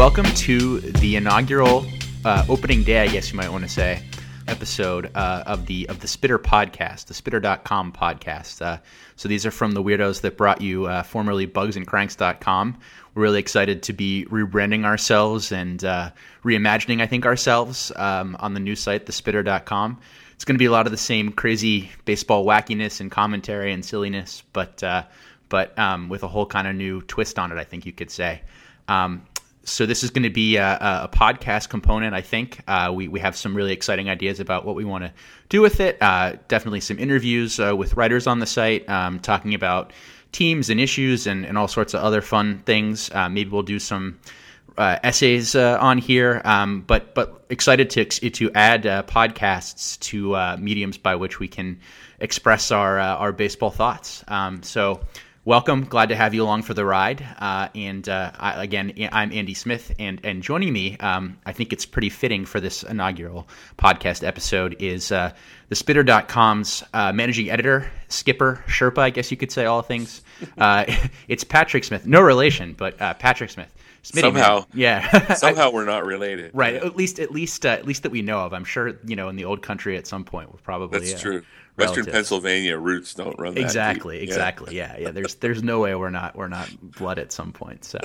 welcome to the inaugural opening day, I guess you might want to say, episode of the Spitter podcast, the Spitter.com podcast. So these are from the weirdos that brought you formerly bugsandcranks.com. We're really excited to be rebranding ourselves and reimagining, I think, ourselves on the new site, the Spitter.com. It's going to be a lot of the same crazy baseball wackiness and commentary and silliness, but with a whole kind of new twist on it, I think you could say. So this is going to be a podcast component, I think. We have some really exciting ideas about what we want to do with it. Definitely some interviews with writers on the site, talking about teams and issues and all sorts of other fun things. Maybe we'll do some essays on here, but excited to add podcasts to mediums by which we can express our baseball thoughts. So welcome. Glad to have you along for the ride. I'm Andy Smith, and joining me, I think it's pretty fitting for this inaugural podcast episode, is the Spitter.com's managing editor, skipper, Sherpa, I guess you could say, all things. It's Patrick Smith. No relation, but Patrick Smith. Smitty, somehow, man. Yeah. somehow we're not related, right? At least that we know of. I'm sure, in the old country at some point we're probably that's true. Relatives. Western Pennsylvania roots don't run that exactly. deep. Yeah. There's no way we're not blood at some point. So,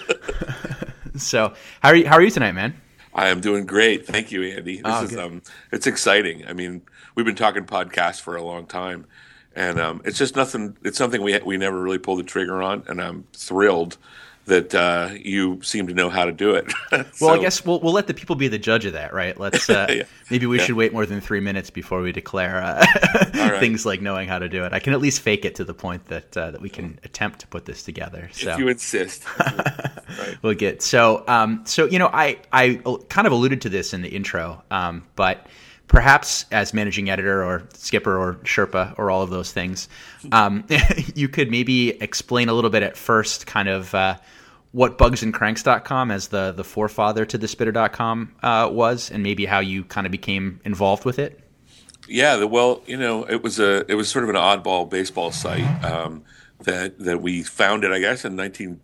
so how are you tonight, man? I am doing great, thank you, Andy. It's exciting. I mean, we've been talking podcasts for a long time, and it's just nothing. It's something we never really pulled the trigger on, and I'm thrilled that you seem to know how to do it. Well, I guess we'll let the people be the judge of that, right? Let's maybe we should wait more than 3 minutes before we declare things like knowing how to do it. I can at least fake it to the point that we can attempt to put this together. So. If you insist. Right. We'll get so I kind of alluded to this in the intro, but perhaps as managing editor or skipper or Sherpa or all of those things, you could maybe explain a little bit at first kind of what bugsandcranks.com as the forefather to the Spitter.com was, and maybe how you kind of became involved with it. Yeah, it was sort of an oddball baseball site that we founded, I guess, in 19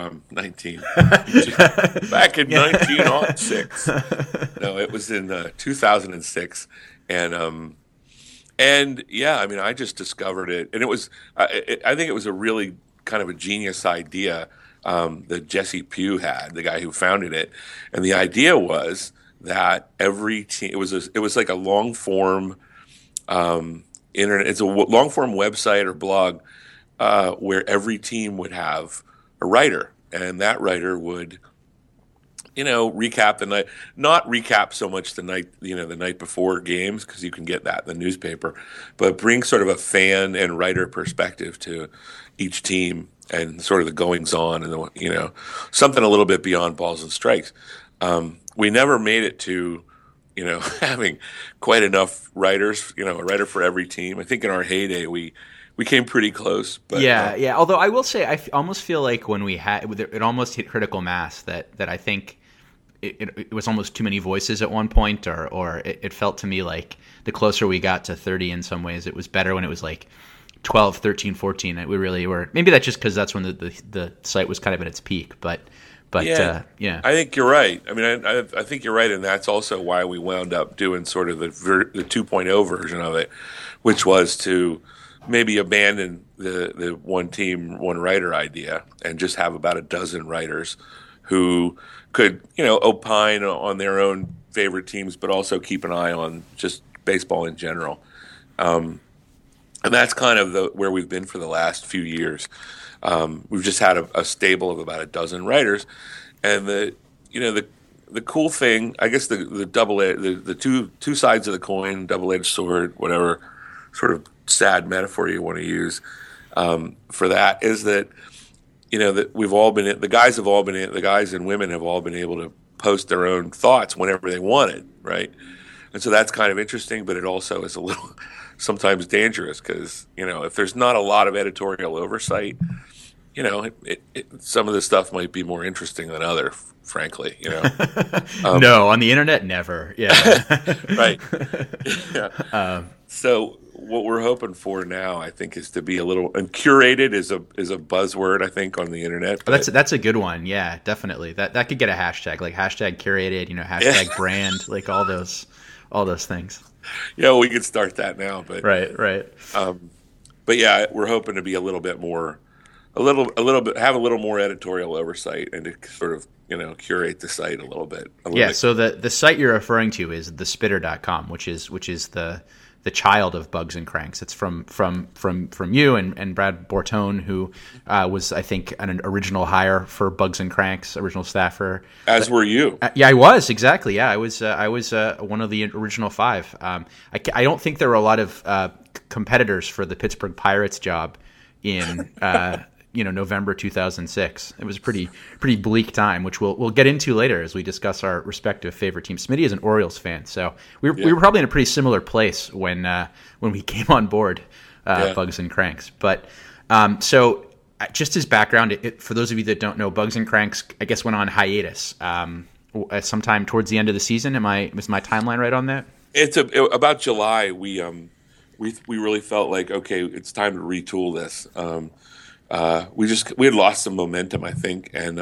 back in 1906. No, it was in 2006, and yeah, I mean, I just discovered it, and it was I think it was a really kind of a genius idea that Jesse Pugh had, the guy who founded it, and the idea was that every team it was like a long form internet. It's a long form website or blog. Where every team would have a writer, and that writer would, recap the night, not recap so much the night before games, because you can get that in the newspaper, but bring sort of a fan and writer perspective to each team and sort of the goings on and something a little bit beyond balls and strikes. We never made it to, having quite enough writers, a writer for every team. I think in our heyday we came pretty close. But, yeah. Although I will say, I almost feel like when we had it, almost hit critical mass. That I think it was almost too many voices at one point, or it felt to me like the closer we got to 30, in some ways, it was better when it was like 12, 13, 14. We really were. Maybe that's just because that's when the site was kind of at its peak. But yeah. I think you're right. I mean, I think you're right, and that's also why we wound up doing sort of the 2.0 version of it, which was to maybe abandon the one team, one writer idea and just have about a dozen writers who could, opine on their own favorite teams, but also keep an eye on just baseball in general. And that's kind of where we've been for the last few years. We've just had a stable of about a dozen writers, and the cool thing, I guess the two sides of the coin, double-edged sword, whatever sort of sad metaphor you want to use for that, is that that we've all been the guys and women have all been able to post their own thoughts whenever they wanted, right? And so that's kind of interesting, but it also is a little sometimes dangerous because if there's not a lot of editorial oversight, some of the stuff might be more interesting than other, frankly. No, on the internet, never. Yeah, right. Yeah. So what we're hoping for now, I think, is to be a little, and curated is a buzzword, I think, on the internet. Oh, that's a good one. Yeah, definitely. That could get a hashtag, like hashtag curated, hashtag brand, like all those things. Yeah, we could start that now, but right. But yeah, we're hoping to be a little bit more, have a little more editorial oversight and to sort of curate the site a little bit. So the site you're referring to is thespitter.com, which is the child of Bugs and Cranks. It's from you and Brad Bortone, who was, I think, an original hire for Bugs and Cranks, original staffer. As were you. Yeah, I was, exactly. Yeah, I was one of the original 5. I don't think there were a lot of competitors for the Pittsburgh Pirates job in November 2006. It was a pretty bleak time, which we'll get into later as we discuss our respective favorite teams. Smitty is an Orioles fan, so we were probably in a pretty similar place when we came on board Bugs and Cranks. But so just as background, for those of you that don't know, Bugs and Cranks, I guess, went on hiatus sometime towards the end of the season. Was my timeline right on that? It's about July. We really felt like, okay, it's time to retool this. We had lost some momentum, I think, and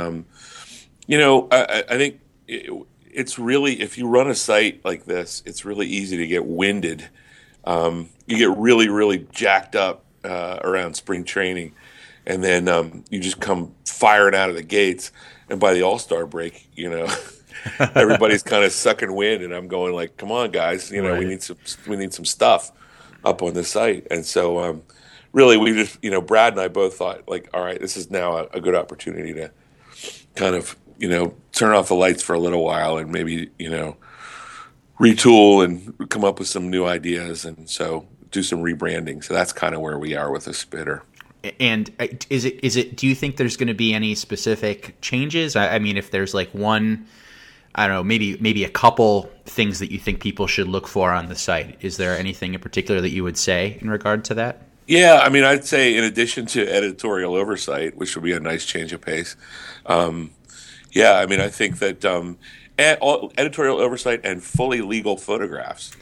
I think it's really, if you run a site like this, it's really easy to get winded. You get really, really jacked up around spring training, and then you just come firing out of the gates. And by the All-Star break, everybody's kind of sucking wind, and I'm going like, "Come on, guys, right. we need some stuff up on the site." And so. Really, we just, Brad and I both thought, like, all right, this is now a good opportunity to kind of, turn off the lights for a little while and maybe, retool and come up with some new ideas, and so do some rebranding. So that's kind of where we are with the Spitter. And is it? Do you think there's going to be any specific changes? I mean, if there's like one, I don't know, maybe a couple things that you think people should look for on the site. Is there anything in particular that you would say in regard to that? Yeah, I mean, I'd say in addition to editorial oversight, which would be a nice change of pace. I think that editorial oversight and fully legal photographs.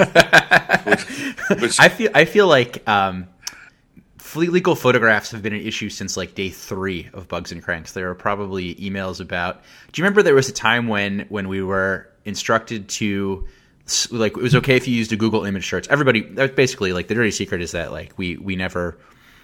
which I feel like fully legal photographs have been an issue since like day 3 of Bugs and Cranks. There are probably emails about. Do you remember there was a time when we were instructed to, like, it was okay if you used a Google image search. Everybody, basically, like, the dirty secret is that, like, we never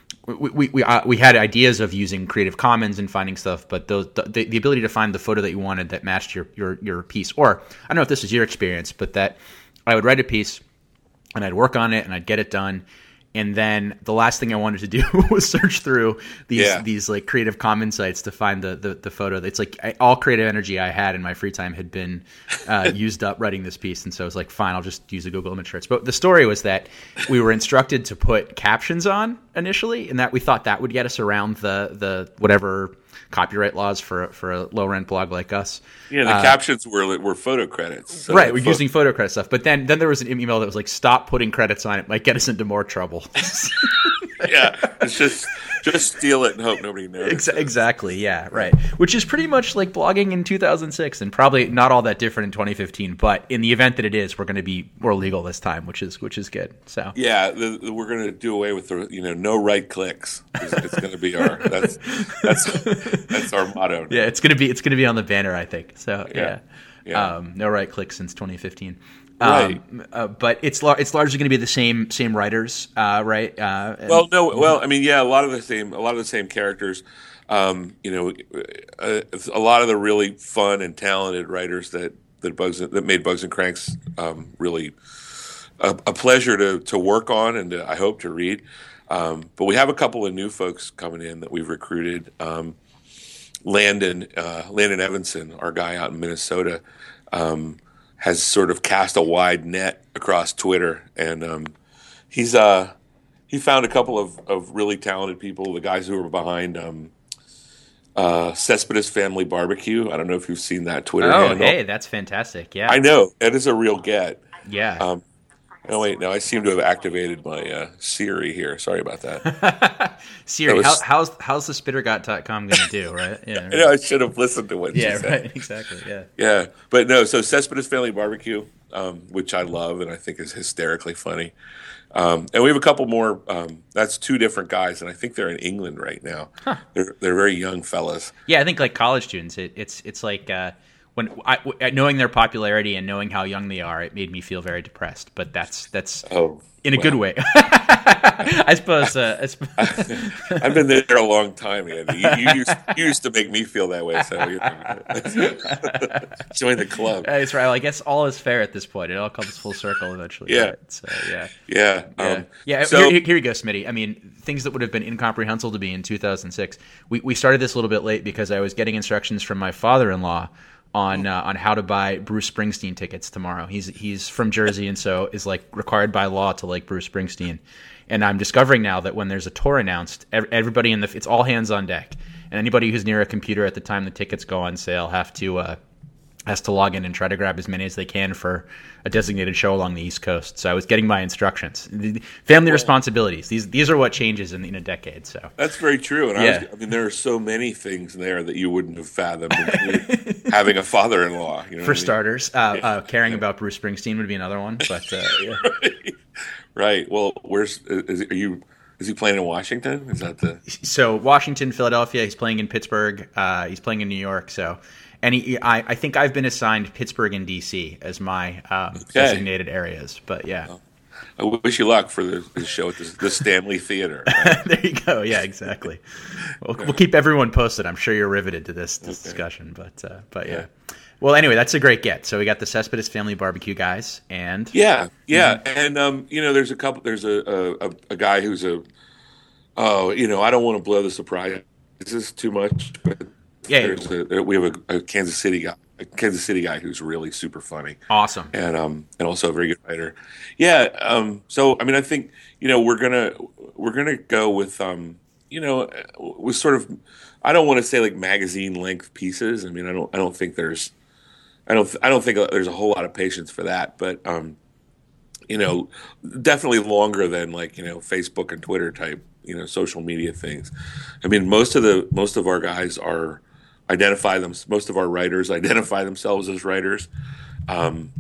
we had ideas of using Creative Commons and finding stuff, but the ability to find the photo that you wanted that matched your piece, or I don't know if this is your experience, but that I would write a piece and I'd work on it and I'd get it done. And then the last thing I wanted to do was search through these like Creative Commons sites to find the photo. It's like all creative energy I had in my free time had been used up writing this piece. And so I was like, fine, I'll just use a Google image search. But the story was that we were instructed to put captions on initially, and that we thought that would get us around the whatever copyright laws for a low rent blog like us. Yeah, the captions were photo credits. So right, we're using photo credit stuff. But then there was an email that was like, stop putting credits on it. Might get us into more trouble. Yeah, it's just steal it and hope nobody knows. Exactly, yeah, right. Which is pretty much like blogging in 2006, and probably not all that different in 2015. But in the event that it is, we're going to be more legal this time, which is good. So yeah, we're going to do away with the no right clicks. It's going to be that's our motto. Yeah, it's going to be on the banner, I think. So yeah. Yeah. No right clicks since 2015. Right. But it's largely going to be the same writers, right? A lot of the same characters. A lot of the really fun and talented writers that made Bugs and Cranks really a pleasure to work on and I hope to read. But we have a couple of new folks coming in that we've recruited. Landon Evanson, our guy out in Minnesota, has sort of cast a wide net across Twitter, and he found a couple of really talented people, the guys who were behind Cespedes Family Barbecue. I don't know if you've seen that Twitter handle. Hey, that's fantastic. Yeah, I know. It is a real get. Yeah. Oh wait, now I seem to have activated my Siri here. Sorry about that. Siri, how's the spittergot.com going to do, right? Yeah, I should have listened to what she said. Right, exactly, yeah. Yeah, but no, so Cespedes Family Barbecue, which I love and I think is hysterically funny. And we have a couple more. That's two different guys, and I think they're in England right now. Huh. They're very young fellas. Yeah, I think like college students. It's like knowing their popularity and knowing how young they are, it made me feel very depressed. But that's in a good way. I suppose. I've been there a long time, Andy. You used to make me feel that way. So join the club. That's right. Well, I guess all is fair at this point. It all comes full circle eventually. Yeah. Right? So, yeah. So, here you go, Smitty. I mean, things that would have been incomprehensible to me in 2006. We started this a little bit late because I was getting instructions from my father-in-law on how to buy Bruce Springsteen tickets tomorrow. He's from Jersey and so is like required by law to like Bruce Springsteen. And I'm discovering now that when there's a tour announced, everybody it's all hands on deck. And anybody who's near a computer at the time the tickets go on sale has to log in and try to grab as many as they can for a designated show along the East Coast. So I was getting my instructions. Family responsibilities. These are what changes in a decade. So that's very true. And I mean, there are so many things there that you wouldn't have fathomed having a father-in-law. You know for starters, caring about Bruce Springsteen would be another one. But right. Well, is he playing in Washington? Is that so Washington, Philadelphia? He's playing in Pittsburgh. He's playing in New York. So. And I think I've been assigned Pittsburgh and D.C. as my designated areas. But yeah. I wish you luck for the show at the Stanley Theater. Right? There you go. Yeah, exactly. We'll keep everyone posted. I'm sure you're riveted to this discussion. But yeah. Well, anyway, that's a great get. So we got the Cespedes Family Barbecue guys, and and there's a couple. There's a guy who's I don't want to blow the surprise. This is too much, but. Yeah, we have a Kansas City guy who's really super funny, awesome, and also a very good writer. Yeah, so I mean, I think we're gonna go with with sort of, I don't want to say like magazine length pieces. I mean, I don't think there's a whole lot of patience for that, but definitely longer than like Facebook and Twitter type social media things. I mean, most of our guys most of our writers identify themselves as writers, and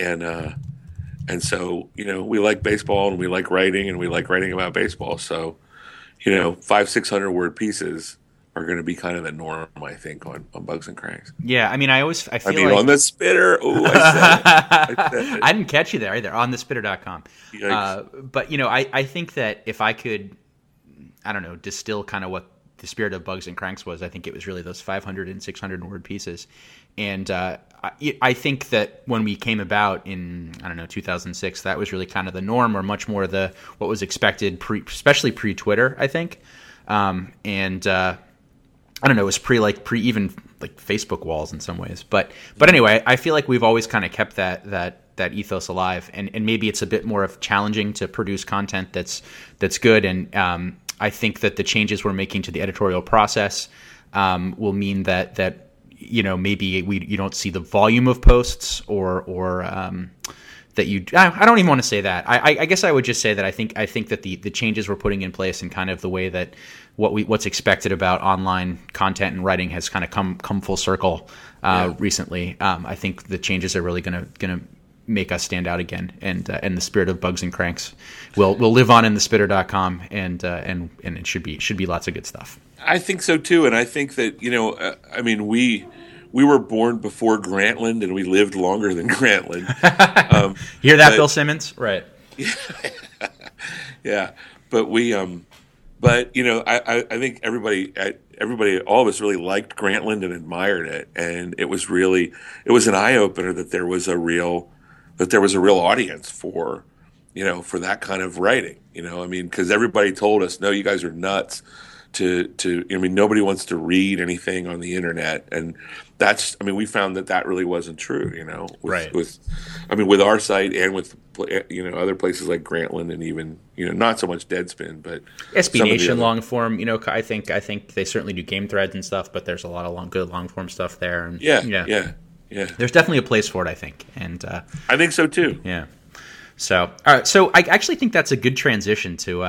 so we like baseball and we like writing and we like writing about baseball. So 500-600 word pieces are going to be kind of the norm, I think, on Bugs and Cranks. Yeah, I mean, I feel like on the spitter. Ooh, I said it. I didn't catch you there either. On thespitter.com. But I think that if I could, I don't know, distill kind of what the spirit of Bugs and Cranks was, I think it was really those 500 and 600 word pieces. And I think that when we came about in, 2006, that was really kind of the norm, or much more what was expected, especially pre-Twitter, I think. And I don't know, it was pre even like Facebook walls in some ways. But anyway, I feel like we've always kind of kept that ethos alive. And maybe it's a bit more of challenging to produce content that's good. And I think that the changes we're making to the editorial process will mean that maybe you don't see the volume of posts or that you. I don't even want to say that. I guess I would just say that I think that the changes we're putting in place and kind of the way that what's expected about online content and writing has kind of come full circle recently. I think the changes are really gonna make us stand out again, and the spirit of Bugs and Cranks will live on in thespitter.com, and it should be lots of good stuff. I think so too, and I think that I mean we were born before Grantland, and we lived longer than Grantland. Hear that, Bill Simmons? Right. Yeah, but I think everybody, all of us really liked Grantland and admired it, and it was an eye opener that there was a real audience for that kind of writing. I mean, because everybody told us, no, you guys are nuts. Nobody wants to read anything on the internet, and we found that really wasn't true. Right. With our site and with other places like Grantland, and even not so much Deadspin, but SB Nation long form. I think they certainly do game threads and stuff, but there's a lot of good long form stuff there. And yeah. There's definitely a place for it, I think, and I think so too. Yeah. So, all right. So I actually think that's a good transition to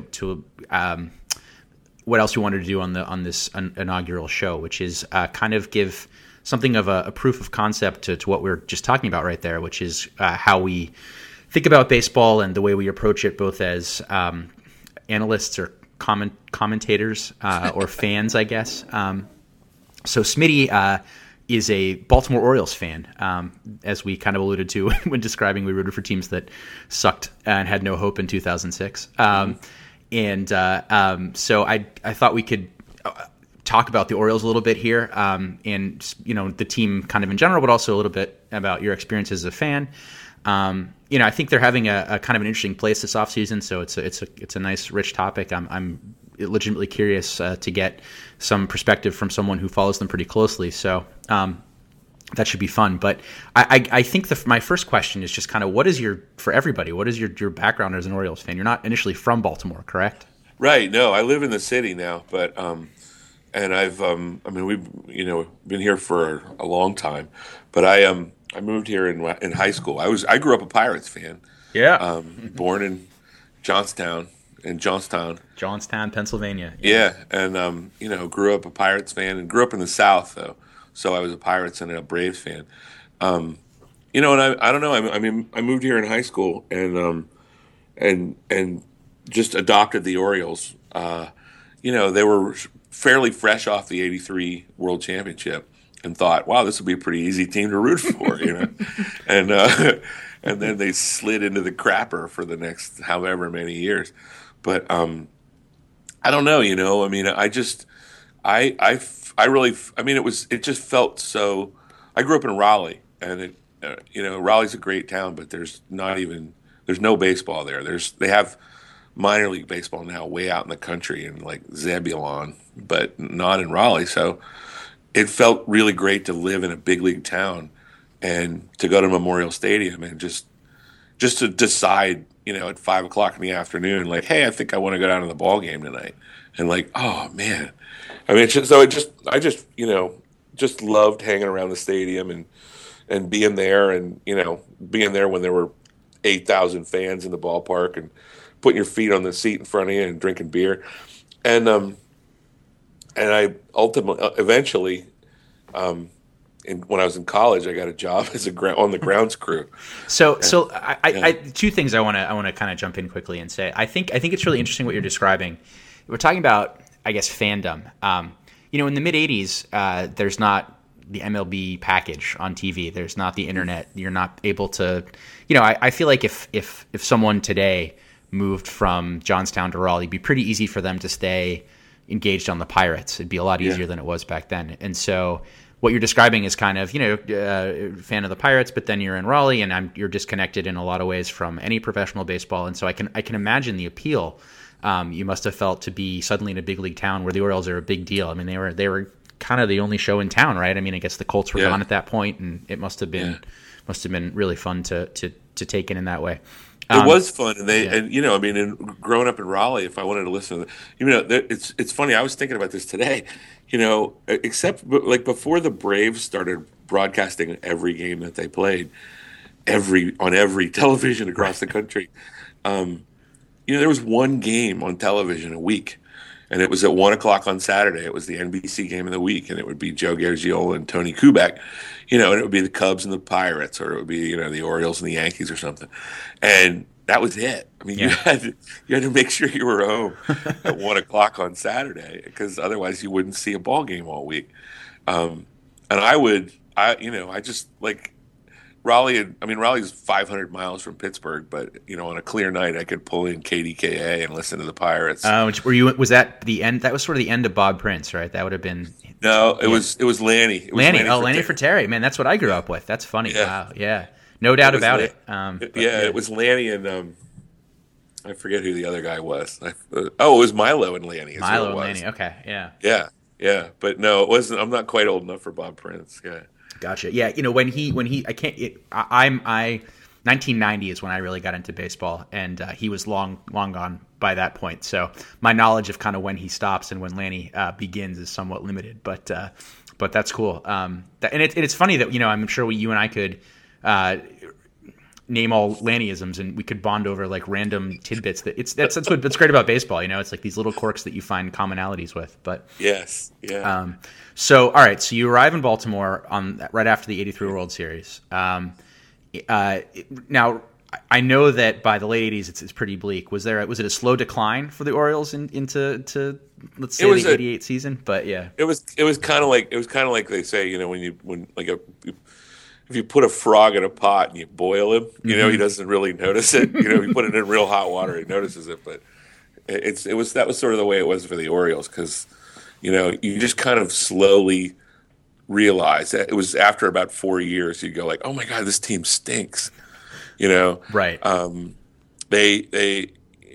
what else we wanted to do on this inaugural show, which is kind of give something of a proof of concept to what we were just talking about right there, which is how we think about baseball and the way we approach it, both as analysts or commentators or fans, I guess. So Smitty is a Baltimore Orioles fan, as we kind of alluded to when describing we rooted for teams that sucked and had no hope in 2006. So I thought we could talk about the Orioles a little bit here, and the team kind of in general, but also a little bit about your experience as a fan. I think they're having a kind of an interesting place this offseason, so it's a nice, rich topic. I'm legitimately curious to get some perspective from someone who follows them pretty closely. So that should be fun. But I think my first question is just kind of what is your background as an Orioles fan? You're not initially from Baltimore, correct? Right. No, I live in the city now, but and I've we've been here for a long time, but I moved here in high school. I grew up a Pirates fan. Yeah. Born in Johnstown, Pennsylvania. Yeah, and grew up a Pirates fan, and grew up in the South though, so I was a Pirates and a Braves fan. And I don't know. I moved here in high school, and just adopted the Orioles. They were fairly fresh off the '83 World Championship, and thought, wow, this would be a pretty easy team to root for, and then they slid into the crapper for the next however many years. But I don't know, it just felt so. I grew up in Raleigh, and Raleigh's a great town, but there's no baseball there. They have minor league baseball now way out in the country in like Zebulon, but not in Raleigh. So it felt really great to live in a big league town and to go to Memorial Stadium and just to decide, at 5:00 in the afternoon, like, hey, I think I want to go down to the ball game tonight. And like, oh man, I just loved hanging around the stadium and being there, and being there when there were 8,000 fans in the ballpark, and putting your feet on the seat in front of you and drinking beer. And I eventually, when I was in college, I got a job as on the grounds crew. So I two things I want to kind of jump in quickly and say. I think it's really interesting what you're describing. We're talking about, I guess, fandom. In the mid '80s, there's not the MLB package on TV. There's not the internet. You're not able to. I feel like if someone today moved from Johnstown to Raleigh, it'd be pretty easy for them to stay engaged on the Pirates. It'd be a lot easier than it was back then. And so what you're describing is kind of, fan of the Pirates, but then you're in Raleigh, and you're disconnected in a lot of ways from any professional baseball. And so I can imagine the appeal you must have felt to be suddenly in a big league town where the Orioles are a big deal. I mean, they were kind of the only show in town, right? I mean, I guess the Colts were gone at that point, and it must have been really fun to take in that way. It was fun, and growing up in Raleigh, if I wanted to listen to it's funny. I was thinking about this today, except like before the Braves started broadcasting every game that they played, on every television across the country. There was one game on television a week, and it was at 1:00 on Saturday. It was the NBC game of the week, and it would be Joe Garagiola and Tony Kubek, and it would be the Cubs and the Pirates, or it would be the Orioles and the Yankees or something, and that was it. I mean, you had to make sure you were home at 1:00 on Saturday, because otherwise you wouldn't see a ball game all week. And I just like Raleigh's 500 miles from Pittsburgh, but on a clear night I could pull in KDKA and listen to the Pirates. Was that the end? That was sort of the end of Bob Prince, right? That would have been. No, it was Lanny. Lanny Frattare. Man, that's what I grew up with. That's funny. Yeah. Wow. Yeah. No doubt about it. It was Lanny and I forget who the other guy was. It was Milo and Lanny. Milo and Lanny. Okay. Yeah. Yeah. But no, it wasn't. I'm not quite old enough for Bob Prince. Yeah. Gotcha. Yeah. When he 1990 is when I really got into baseball, and he was long gone by that point. So my knowledge of kind of when he stops and when Lanny begins is somewhat limited, but that's cool. And it's funny that, I'm sure you and I could name all Lannyisms, and we could bond over like random tidbits. That's great about baseball. It's like these little quirks that you find commonalities with. But yes, yeah. So all right, so you arrive in Baltimore right after the '83 World Series. Now I know that by the late '80s it's pretty bleak. Was it a slow decline for the Orioles into let's say the '88 season? But yeah, it was kind of like they say, if you put a frog in a pot and you boil him, he doesn't really notice it. You put it in real hot water, he notices it. But that was sort of the way it was for the Orioles, because you just kind of slowly realize that it was after about 4 years you go like, oh my God, this team stinks. Right. They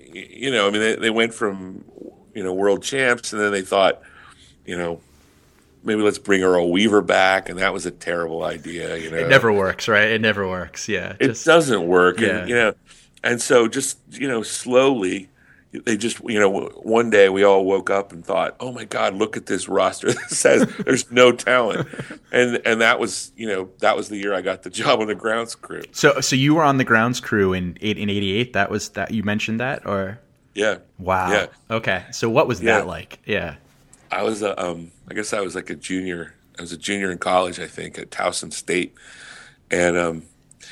went from world champs, and then they thought, maybe let's bring Earl Weaver back, and that was a terrible idea. It never works, right? It never works. Yeah, it doesn't work. Yeah. And so just slowly, they just one day we all woke up and thought, oh my God, look at this roster that says there's no talent, and that was the year I got the job on the grounds crew. So you were on the grounds crew in '88. That was that you mentioned that, or yeah. Wow. Yeah. Okay. So what was that like? Yeah. I was I guess I was like a junior. I was a junior in college, I think, at Towson State, and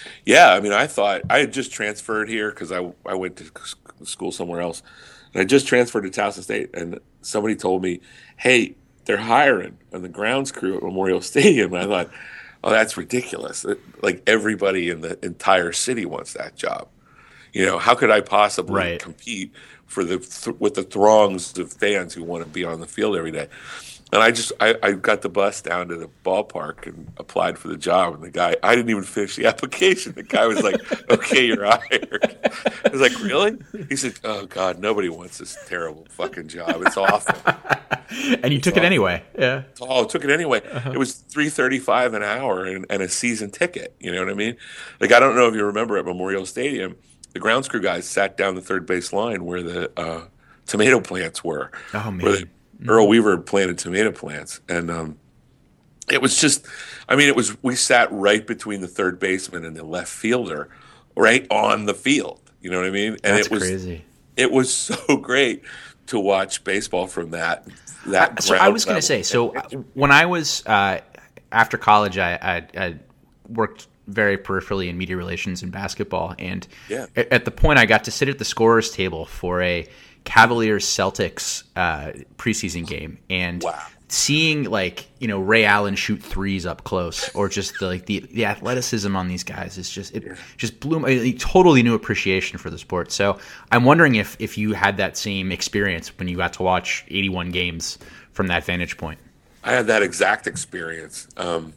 I thought I had just transferred here because I went to school somewhere else, and I just transferred to Towson State, and somebody told me, "Hey, they're hiring on the grounds crew at Memorial Stadium." And I thought, "Oh, that's ridiculous! Like everybody in the entire city wants that job. How could I possibly compete for with the throngs of fans who want to be on the field every day?" And I got the bus down to the ballpark and applied for the job. And the guy, I didn't even finish the application. The guy was like, "Okay, you're hired." I was like, "Really?" He said, "Oh God, nobody wants this terrible fucking job. It's awful." And you took it anyway. Yeah. Oh, took it anyway. Uh-huh. It was $3.35 an hour and a season ticket. You know what I mean? Like, I don't know if you remember at Memorial Stadium, the grounds crew guys sat down the third base line where the tomato plants were. Oh man. Earl Weaver planted tomato plants, and it was just, we sat right between the third baseman and the left fielder, right on the field. You know what I mean? And That's crazy. It was so great to watch baseball from that. So I was going to say, when I was after college, I worked very peripherally in media relations and basketball, and at the point I got to sit at the scorer's table for a Cavaliers Celtics preseason game, and seeing Ray Allen shoot threes up close, or just the athleticism on these guys is just blew a totally new appreciation for the sport. So I'm wondering if you had that same experience when you got to watch 81 games from that vantage point. I had that exact experience.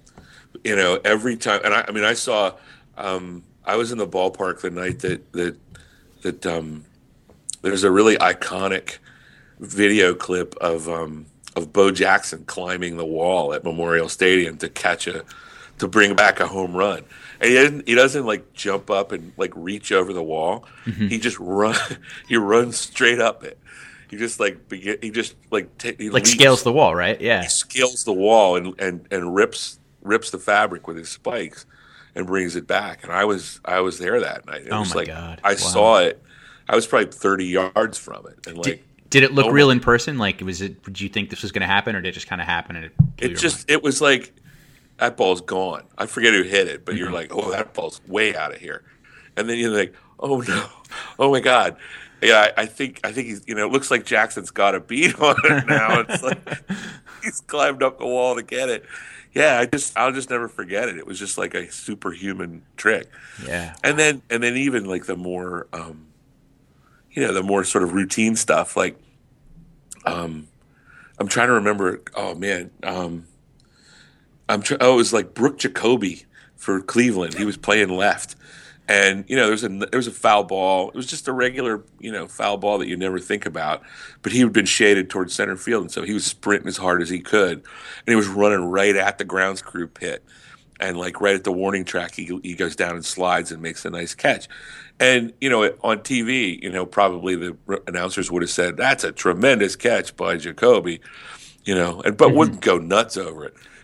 Every time, and I saw. I was in the ballpark the night that there's a really iconic video clip of Bo Jackson climbing the wall at Memorial Stadium to bring back a home run. And he doesn't jump up and reach over the wall. Mm-hmm. He runs straight up it. He just scales the wall, right? Yeah. He scales the wall and rips the fabric with his spikes and brings it back. And I was there that night. It was God. I saw it. I was probably 30 yards from it, and did it look real in person? Did you think this was going to happen, or did it just kind of happen? And it was like that ball's gone. I forget who hit it, but you're like, oh, that ball's way out of here, and then you're like, oh no, oh my God, yeah, I think he's it looks like Jackson's got a beat on it now. It's like he's climbed up the wall to get it. Yeah, I'll just never forget it. It was just like a superhuman trick. Yeah, and then even the more. The more sort of routine stuff, I'm trying to remember. Oh man, it was like Brooke Jacoby for Cleveland. He was playing left, and there was a foul ball. It was just a regular foul ball that you never think about, but he had been shaded towards center field, and so he was sprinting as hard as he could, and he was running right at the grounds crew pit, and right at the warning track, he goes down and slides and makes a nice catch. And, on TV, probably the announcers would have said, that's a tremendous catch by Jacoby, but wouldn't go nuts over it.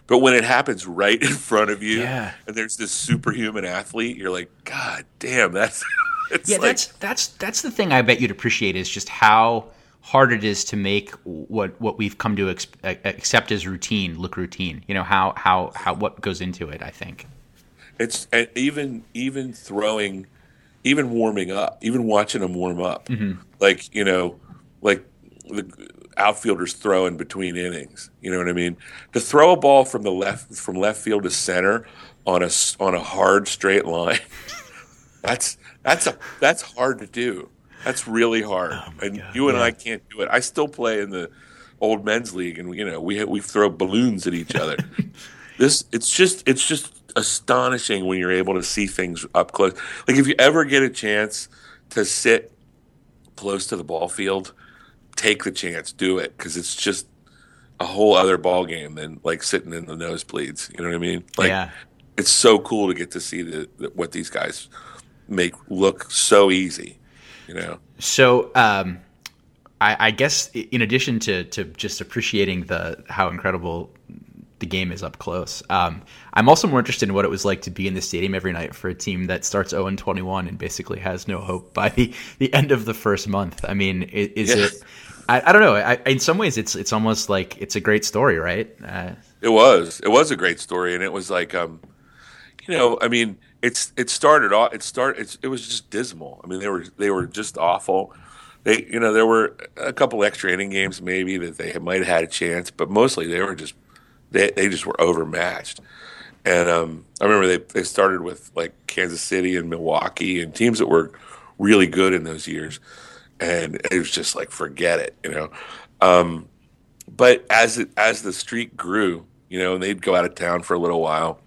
But when it happens right in front of you, Yeah. and there's this superhuman athlete, you're like, God damn, that's it's Yeah, like, that's the thing I bet you'd appreciate is just how hard it is to make what we've come to accept as routine look routine. You know, how what goes into it, I think. it's and even throwing, even warming up, even watching them warm up, like like the outfielders throw in between innings. You know what I mean? To throw a ball from left field to center on a hard straight line, that's hard to do. That's really hard, and God, you and yeah. I can't do it. I still play in the old men's league, and we throw balloons at each other. It's just astonishing when you're able to see things up close. Like if you ever get a chance to sit close to the ball field, take the chance, do it, because it's just a whole other ball game than like sitting in the nosebleeds. You know what I mean? Like, Yeah. it's so cool to get to see what these guys make look so easy. You know? So, I guess in addition to just appreciating how incredible the game is up close, I'm also more interested in what it was like to be in the stadium every night for a team that starts 0-21 and basically has no hope by the end of the first month. I mean, is it? I don't know. In some ways, it's almost like it's a great story, right? It was a great story, and it was like, I mean, it was just dismal. I mean, they were just awful. There were a couple extra inning games maybe that they might have had a chance, but mostly they were just they just were overmatched. And I remember they started with like Kansas City and Milwaukee and teams that were really good in those years, and it was just like forget it. But as the streak grew, and they'd go out of town for a little while,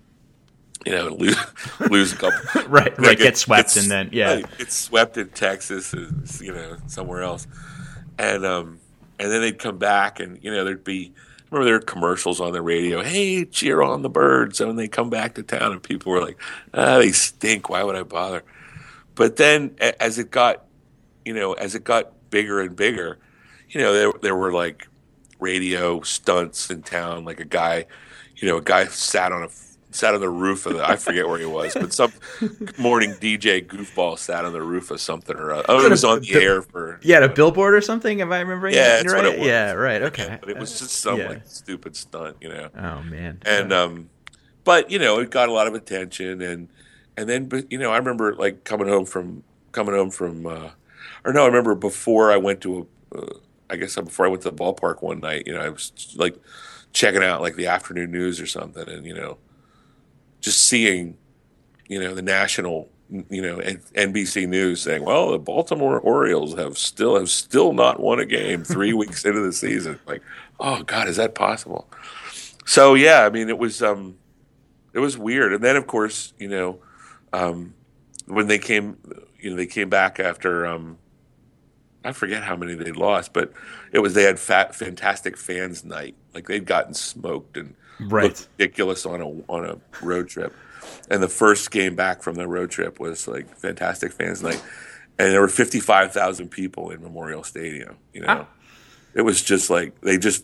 lose a couple, right, get swept and then get swept in Texas, somewhere else, and then they'd come back and there'd be. Remember there were commercials on the radio, hey, cheer on the Birds. And when they come back to town and people were like, they stink. Why would I bother? But then as it got bigger and bigger, there were like radio stunts in town. Like a guy sat on the roof of I forget where he was, but some morning DJ goofball sat on the roof of something or other. Oh, it was on the air for a billboard or something. Am I remembering? Yeah, that's right? What it was. Yeah, right. Okay, but it was just some like stupid stunt, Oh man. And but it got a lot of attention, and then but I remember like coming home from or no, I remember before I went to before I went to the ballpark one night, I was like checking out like the afternoon news or something, and just seeing, the national, NBC News saying, well, the Baltimore Orioles have still not won a game 3 weeks into the season. Like, oh God, is that possible? So yeah, I mean, it was weird. And then of course, when they came back after, I forget how many they'd lost, but they had fantastic fans night. Like they'd gotten smoked and looked ridiculous on a road trip. And the first game back from the road trip was like fantastic fans night, and there were 55,000 people in Memorial Stadium. It was just like they just,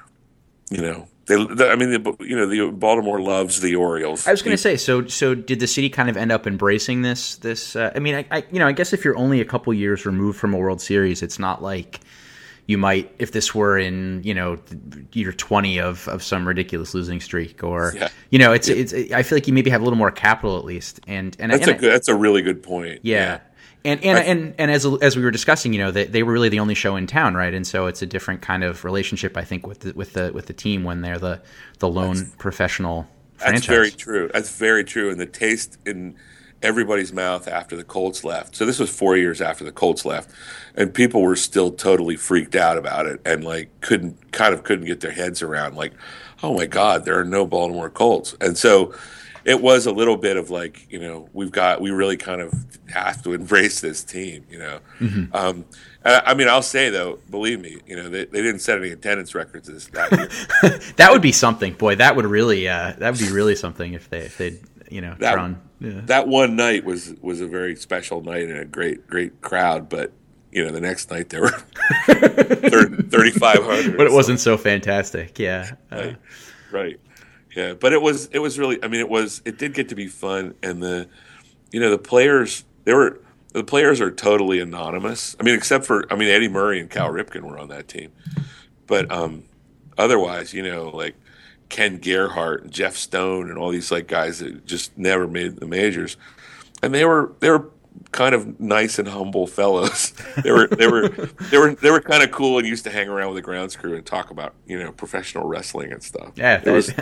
the Baltimore loves the Orioles. I was going to say, so did the city kind of end up embracing this? I mean, I guess if you're only a couple years removed from a World Series, it's not like you might, if this were in, year 20 of some ridiculous losing streak, or it's. I feel like you maybe have a little more capital at least, and that's a really good point. Yeah. And as we were discussing, they were really the only show in town, right? And so it's a different kind of relationship, I think, with the team when they're the lone professional franchise. That's very true. That's very true. And the taste in everybody's mouth after the Colts left. So this was 4 years after the Colts left, and people were still totally freaked out about it, and like couldn't get their heads around like, oh my God, there are no Baltimore Colts. And so it was a little bit of like, we really kind of have to embrace this team, Mm-hmm. I mean, I'll say though, believe me, they didn't set any attendance records that year. That would be something, boy. That would be really something if they'd drawn. Yeah. That one night was a very special night and a great crowd, but the next night there were 3,500. But it wasn't so fantastic, yeah. Right. Yeah, but it was really. I mean, it did get to be fun, and the players the players are totally anonymous. I mean, except for Eddie Murray and Cal Ripken were on that team, but otherwise, like Ken Gerhardt and Jeff Stone and all these like guys that just never made the majors, and they were kind of nice and humble fellows. They were kind of cool and used to hang around with the grounds crew and talk about professional wrestling and stuff. Yeah,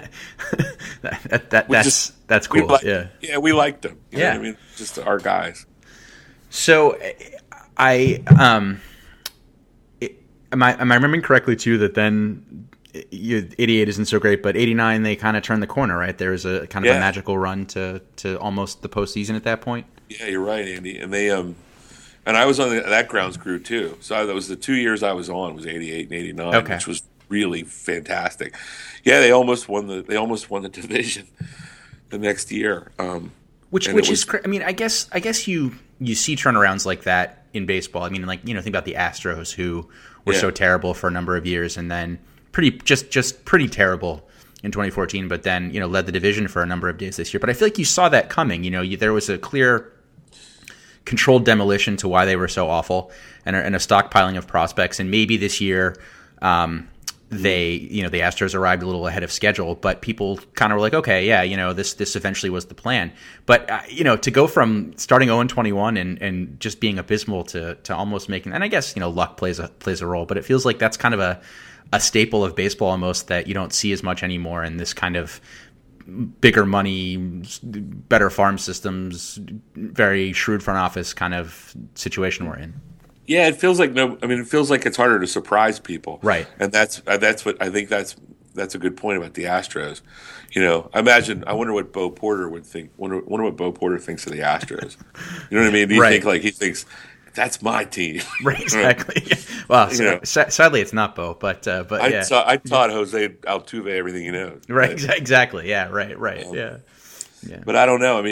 that's cool. We liked them. You know Yeah, what I mean, just our guys. So I am I remembering correctly too that then 88 isn't so great, but 89 they kind of turned the corner, right? There was a kind of a magical run to almost the postseason at that point. Yeah, you're right, Andy. And they and I was on that grounds crew too. So that was the 2 years I was on was 88 and 89, which was really fantastic. Yeah, they almost won the division the next year. Which is I mean, I guess you see turnarounds like that in baseball. I mean, like, think about the Astros who were so terrible for a number of years and then pretty terrible in 2014, but then, led the division for a number of days this year. But I feel like you saw that coming. There was a clear controlled demolition to why they were so awful and a stockpiling of prospects. And maybe this year the Astros arrived a little ahead of schedule, but people kind of were like, okay, yeah, this eventually was the plan. But, to go from starting 0-21 and just being abysmal to almost making, and I guess, luck plays a role, but it feels like that's kind of a staple of baseball almost that you don't see as much anymore in this kind of bigger money, better farm systems, very shrewd front office kind of situation we're in. Yeah, it feels like it's harder to surprise people, right? And that's what I think. That's a good point about the Astros. I wonder what Bo Porter would think. Wonder what Bo Porter thinks of the Astros. You know what I mean? Do you think like he thinks that's my team? Right, exactly. Well, sadly, it's not Bo, but I taught Jose Altuve everything he knows. Right, exactly. Yeah, right. Yeah. But I don't know.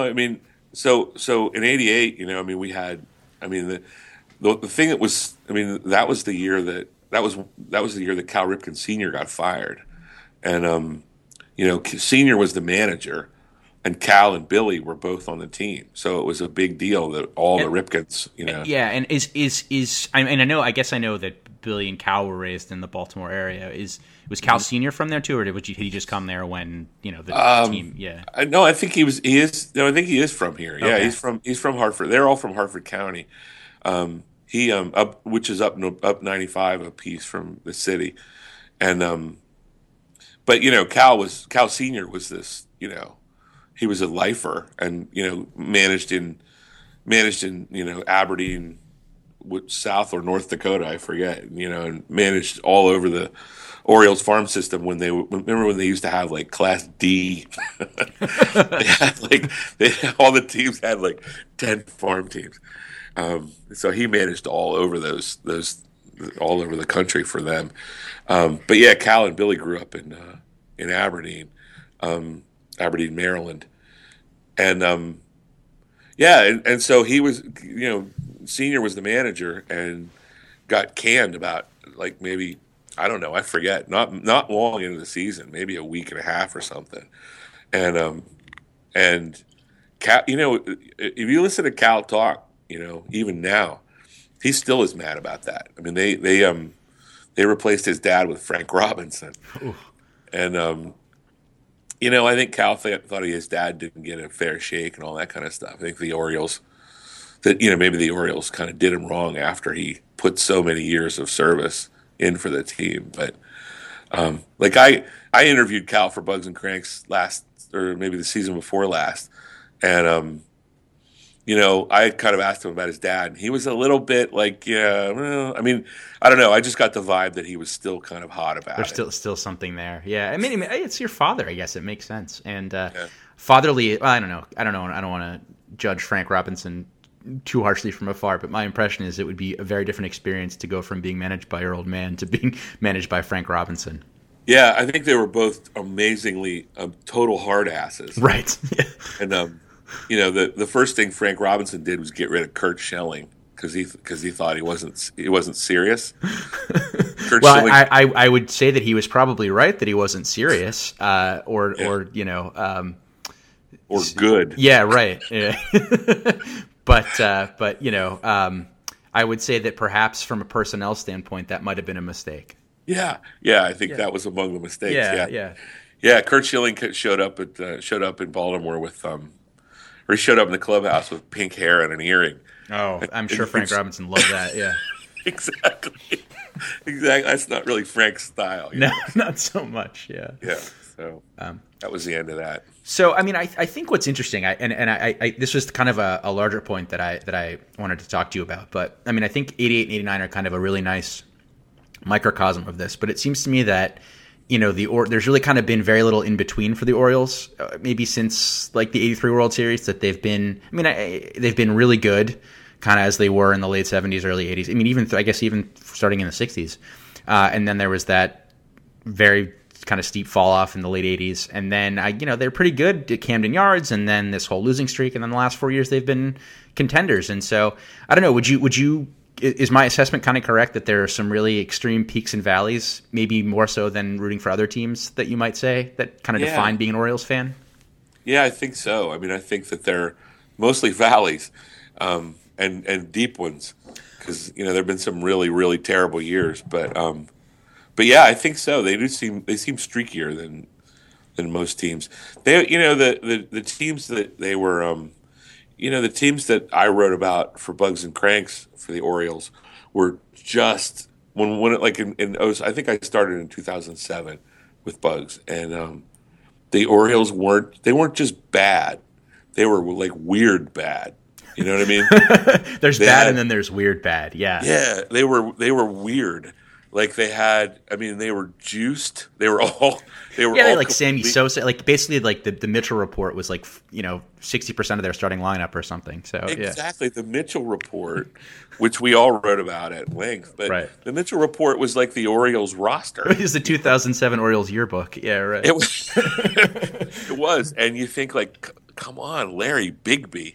So in '88, we had, the thing that was, that was the year that was the year that Cal Ripken Sr. got fired, and Sr. was the manager. And Cal and Billy were both on the team, so it was a big deal that all the Ripkens, Yeah, and I guess I know that Billy and Cal were raised in the Baltimore area. Was Cal Senior from there too, or did he just come there when the team? Yeah, no, I think he is from here. Yeah, okay. He's from Hartford. They're all from Hartford County. Which is up 95 a piece from the city, and but Cal Senior was this he was a lifer and managed in Aberdeen, South or North Dakota, I forget, and managed all over the Orioles farm system when they used to have like Class D. They had all the teams had like 10 farm teams. So he managed all over those all over the country for them. But yeah, Cal and Billy grew up in Aberdeen, Aberdeen, Maryland. And and so he was, Senior was the manager and got canned about like maybe, I don't know, I forget, not long into the season, maybe a week and a half or something. And Cal, if you listen to Cal talk, even now, he still is mad about that. I mean, they replaced his dad with Frank Robinson. Ooh. And I think Cal thought his dad didn't get a fair shake and all that kind of stuff. I think maybe the Orioles kind of did him wrong after he put so many years of service in for the team. But I interviewed Cal for Bugs and Cranks last, or maybe the season before last, and I kind of asked him about his dad, and he was a little bit like, I don't know. I just got the vibe that he was still kind of hot about it. There's still something there. Yeah. I mean, it's your father, I guess it makes sense. And fatherly, well, I don't know. I don't want to judge Frank Robinson too harshly from afar, but my impression is it would be a very different experience to go from being managed by your old man to being managed by Frank Robinson. Yeah, I think they were both amazingly total hard asses. Right. And the first thing Frank Robinson did was get rid of Kurt Schelling because he thought he wasn't serious. Well, I would say that he was probably right that he wasn't serious, or good. Yeah, right. Yeah. but I would say that perhaps from a personnel standpoint, that might have been a mistake. Yeah. I think that was among the mistakes. Yeah. Curt Schilling showed up in Baltimore with or he showed up in the clubhouse with pink hair and an earring. Oh, I'm sure Frank Robinson loved that. Yeah. Exactly. That's not really Frank's style. No, not so much. Yeah. Yeah. So that was the end of that. So, I mean, I think what's interesting, I this was kind of a larger point that I wanted to talk to you about. But I mean, I think 88 and 89 are kind of a really nice microcosm of this. But it seems to me that there's really kind of been very little in between for the Orioles, maybe since like the 83 World Series, that they've been really good, kind of as they were in the late 70s, early 80s. I mean, even starting in the 60s. And then there was that very kind of steep fall off in the late 80s. And then, they're pretty good at Camden Yards, and then this whole losing streak. And then the last 4 years, they've been contenders. And so, I don't know, is my assessment kind of correct that there are some really extreme peaks and valleys, maybe more so than rooting for other teams, that you might say that kind of define being an Orioles fan? Yeah, I think so. I mean, I think that they're mostly valleys and deep ones, because there have been some really, really terrible years. But yeah, I think so. They seem streakier than most teams. They the teams that they were the teams that I wrote about for Bugs and Cranks for the Orioles were just when it, like I think I started in 2007 with Bugs, and the Orioles weren't just bad. They were like weird bad. You know what I mean? There's bad and then there's weird bad. Yeah. Yeah, they were weird. Like they were juiced. They were like Sammy Sosa. Like basically, like the Mitchell Report was like 60% of their starting lineup or something. So exactly, the Mitchell Report, which we all wrote about at length. But the Mitchell Report was like the Orioles roster. It was the 2007 Orioles yearbook. Yeah, right. It was. It was, and you think like, come on, Larry Bigby.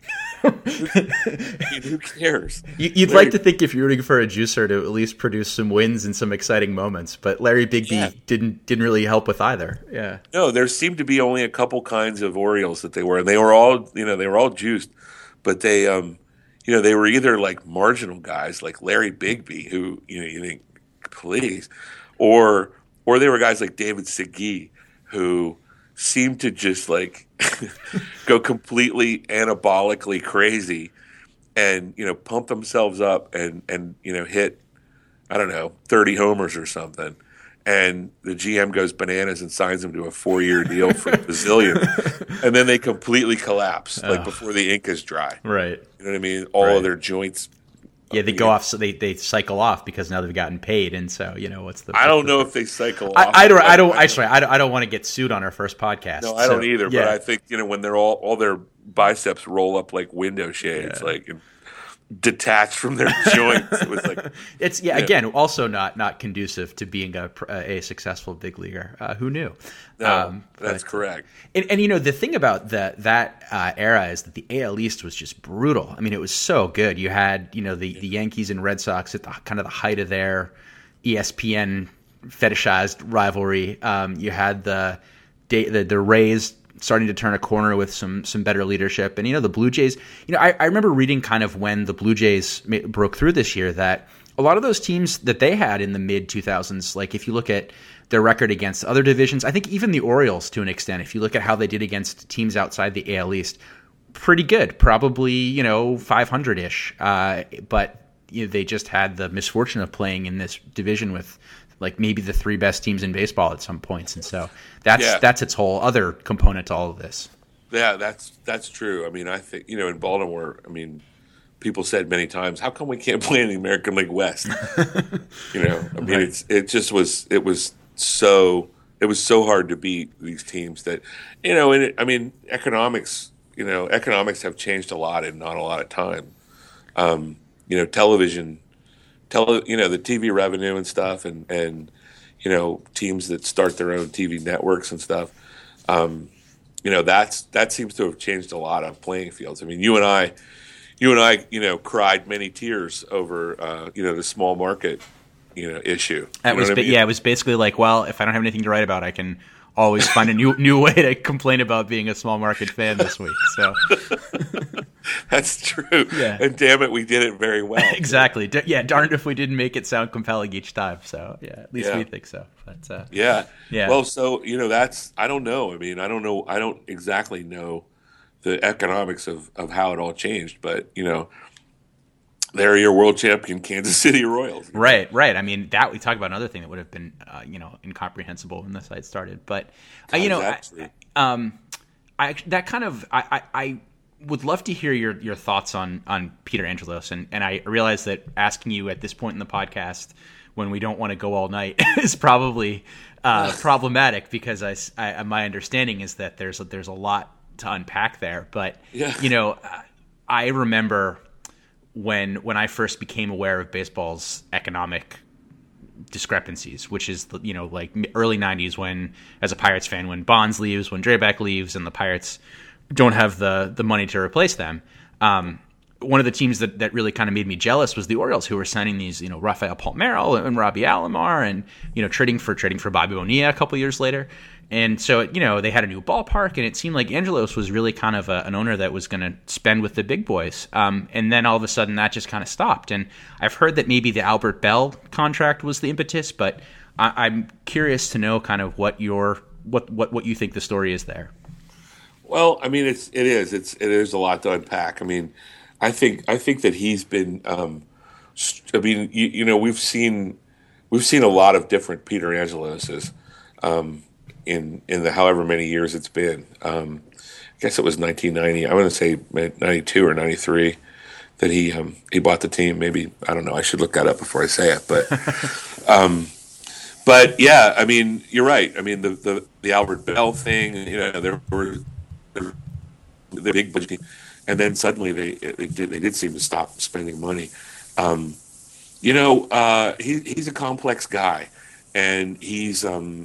Who cares? You'd like to think if you're rooting for a juicer to at least produce some wins and some exciting moments, but Larry Bigby didn't really help with either. Yeah. No, there seemed to be only a couple kinds of Orioles that they were, and they were all juiced, but they they were either like marginal guys like Larry Bigby, who you think, please, or they were guys like David Segui, who seemed to just like go completely anabolically crazy and pump themselves up and hit, I don't know, 30 homers or something, and the GM goes bananas and signs them to a 4-year deal for a bazillion, and then they completely collapse like before the ink is dry. Right. You know what I mean? All of their joints. Yeah, they go off. So they cycle off because now they've gotten paid, and so what's the? I don't know if they cycle off. I don't want to get sued on our first podcast. No, I don't either. Yeah. But I think when they're all their biceps roll up like window shades, like detached from their joints. It was like it's again also not conducive to being a successful big leaguer. Who knew? No, that's correct. And the thing about that era is that the AL East was just brutal. I mean, it was so good. You had the Yankees and Red Sox at the kind of the height of their ESPN fetishized rivalry. You had the Rays starting to turn a corner with some better leadership. And, the Blue Jays, I remember reading kind of when the Blue Jays broke through this year that a lot of those teams that they had in the mid-2000s, like if you look at their record against other divisions, I think even the Orioles to an extent, if you look at how they did against teams outside the AL East, pretty good, probably, 500-ish. But they just had the misfortune of playing in this division with like maybe the 3 best teams in baseball at some points. And so that's its whole other component to all of this. Yeah, that's true. I mean, I think, in Baltimore, I mean, people said many times, how come we can't play in the American League West? I mean, it was so hard to beat these teams that, economics have changed a lot in not a lot of time. Television, the TV revenue and stuff, and teams that start their own TV networks and stuff. That seems to have changed a lot of playing fields. I mean, you and I, you and I, cried many tears over, the small market, issue. It was basically like, well, if I don't have anything to write about, I can always find a new way to complain about being a small market fan this week. So that's true. Yeah. And damn it, we did it very well. Exactly. Darned if we didn't make it sound compelling each time. So yeah, at least we think so. But yeah. Yeah. Well, so that's, I don't know. I mean, I don't exactly know the economics of how it all changed, but they're your world champion Kansas City Royals. Right. I mean, that we talk about another thing that would have been, incomprehensible when the site started. But, I would love to hear your thoughts on Peter Angelos. And I realize that asking you at this point in the podcast when we don't want to go all night is probably problematic because my understanding is that there's a lot to unpack there. But, I remember when I first became aware of baseball's economic discrepancies, which is like early 90s when, as a Pirates fan, when Bonds leaves, when Drabek leaves, and the Pirates don't have the money to replace them. One of the teams that really kind of made me jealous was the Orioles, who were signing these Rafael Palmeiro and Robbie Alomar and trading for Bobby Bonilla a couple years later. And so, they had a new ballpark, and it seemed like Angelos was really kind of an owner that was going to spend with the big boys. And then all of a sudden that just kind of stopped. And I've heard that maybe the Albert Bell contract was the impetus, but I'm curious to know kind of what you think the story is there. Well, I mean, it is a lot to unpack. I mean, I think that he's been, we've seen a lot of different Peter Angeloses, in the however many years it's been. I guess it was 1990. I want to say 92 or 93 that he bought the team. Maybe, I don't know. I should look that up before I say it. But but yeah, I mean, you're right. I mean, the Albert Bell thing. There were the big budget team, and then suddenly they did seem to stop spending money. He's a complex guy, and he's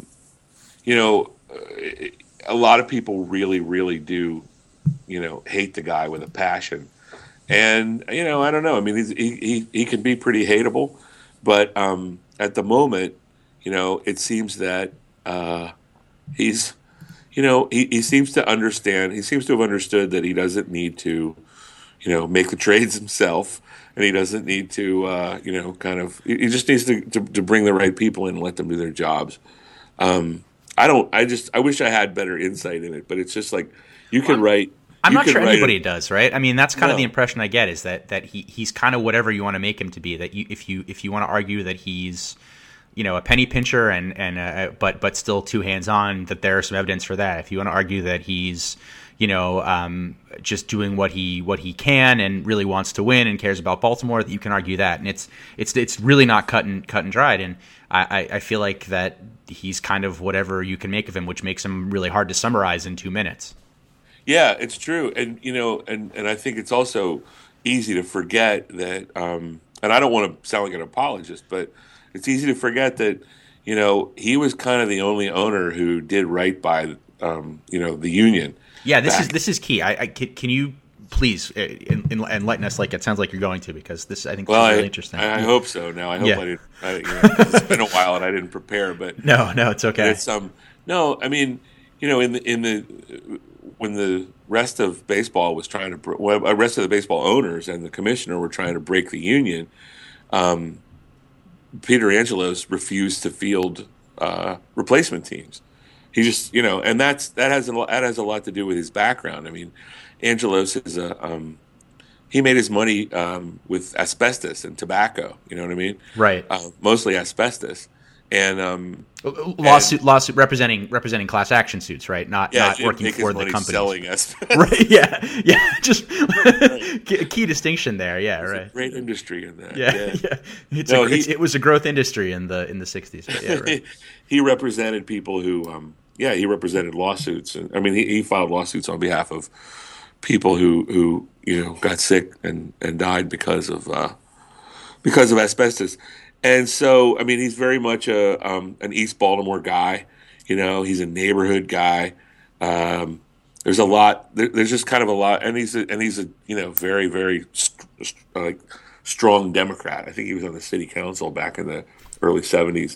a lot of people really, really do, hate the guy with a passion. And, I don't know. I mean, he can be pretty hateable, but at the moment, it seems that he's, he seems to understand. He seems to have understood that he doesn't need to, make the trades himself, and he doesn't need to, he just needs to bring the right people in and let them do their jobs. I wish I had better insight in it, but it's just like you can write. I'm not sure anybody does, right? I mean, that's kind of the impression I get is that he's kind of whatever you want to make him to be. That if you want to argue that he's, a penny pincher but still too hands on, that there is some evidence for that. If you want to argue that he's, just doing what he can and really wants to win and cares about Baltimore, that you can argue that. And it's really not cut and dried. And I feel like that he's kind of whatever you can make of him, which makes him really hard to summarize in 2 minutes. Yeah, it's true. And, and I think it's also easy to forget that, and I don't want to sound like an apologist, but it's easy to forget that, he was kind of the only owner who did right by, the union. Yeah, this is key. Can you please enlighten us like it sounds like you're going to, because this, I think, is really interesting. I hope so. Now, I hope I didn't, it's been a while and I didn't prepare, but no, it's okay. It's, no, I mean, when the rest of baseball was trying to, the rest of the baseball owners and the commissioner were trying to break the union, Peter Angelos refused to field replacement teams. He just, and that has a lot to do with his background. I mean, Angelos is he made his money with asbestos and tobacco. You know what I mean? Right. Mostly asbestos, and lawsuit representing class action suits, right? Not working for the company. Selling asbestos. Right. Yeah. Just key distinction there. Yeah. There's right. a great industry in that. Yeah. It was a growth industry in the 60s. But yeah. Right. He represented people who. He represented lawsuits. And I mean, he filed lawsuits on behalf of people who got sick and died because of asbestos. And so, I mean, he's very much an East Baltimore guy. He's a neighborhood guy. there's a lot. There's just kind of a lot, and he's a very very like strong Democrat. I think he was on the city council back in the early '70s.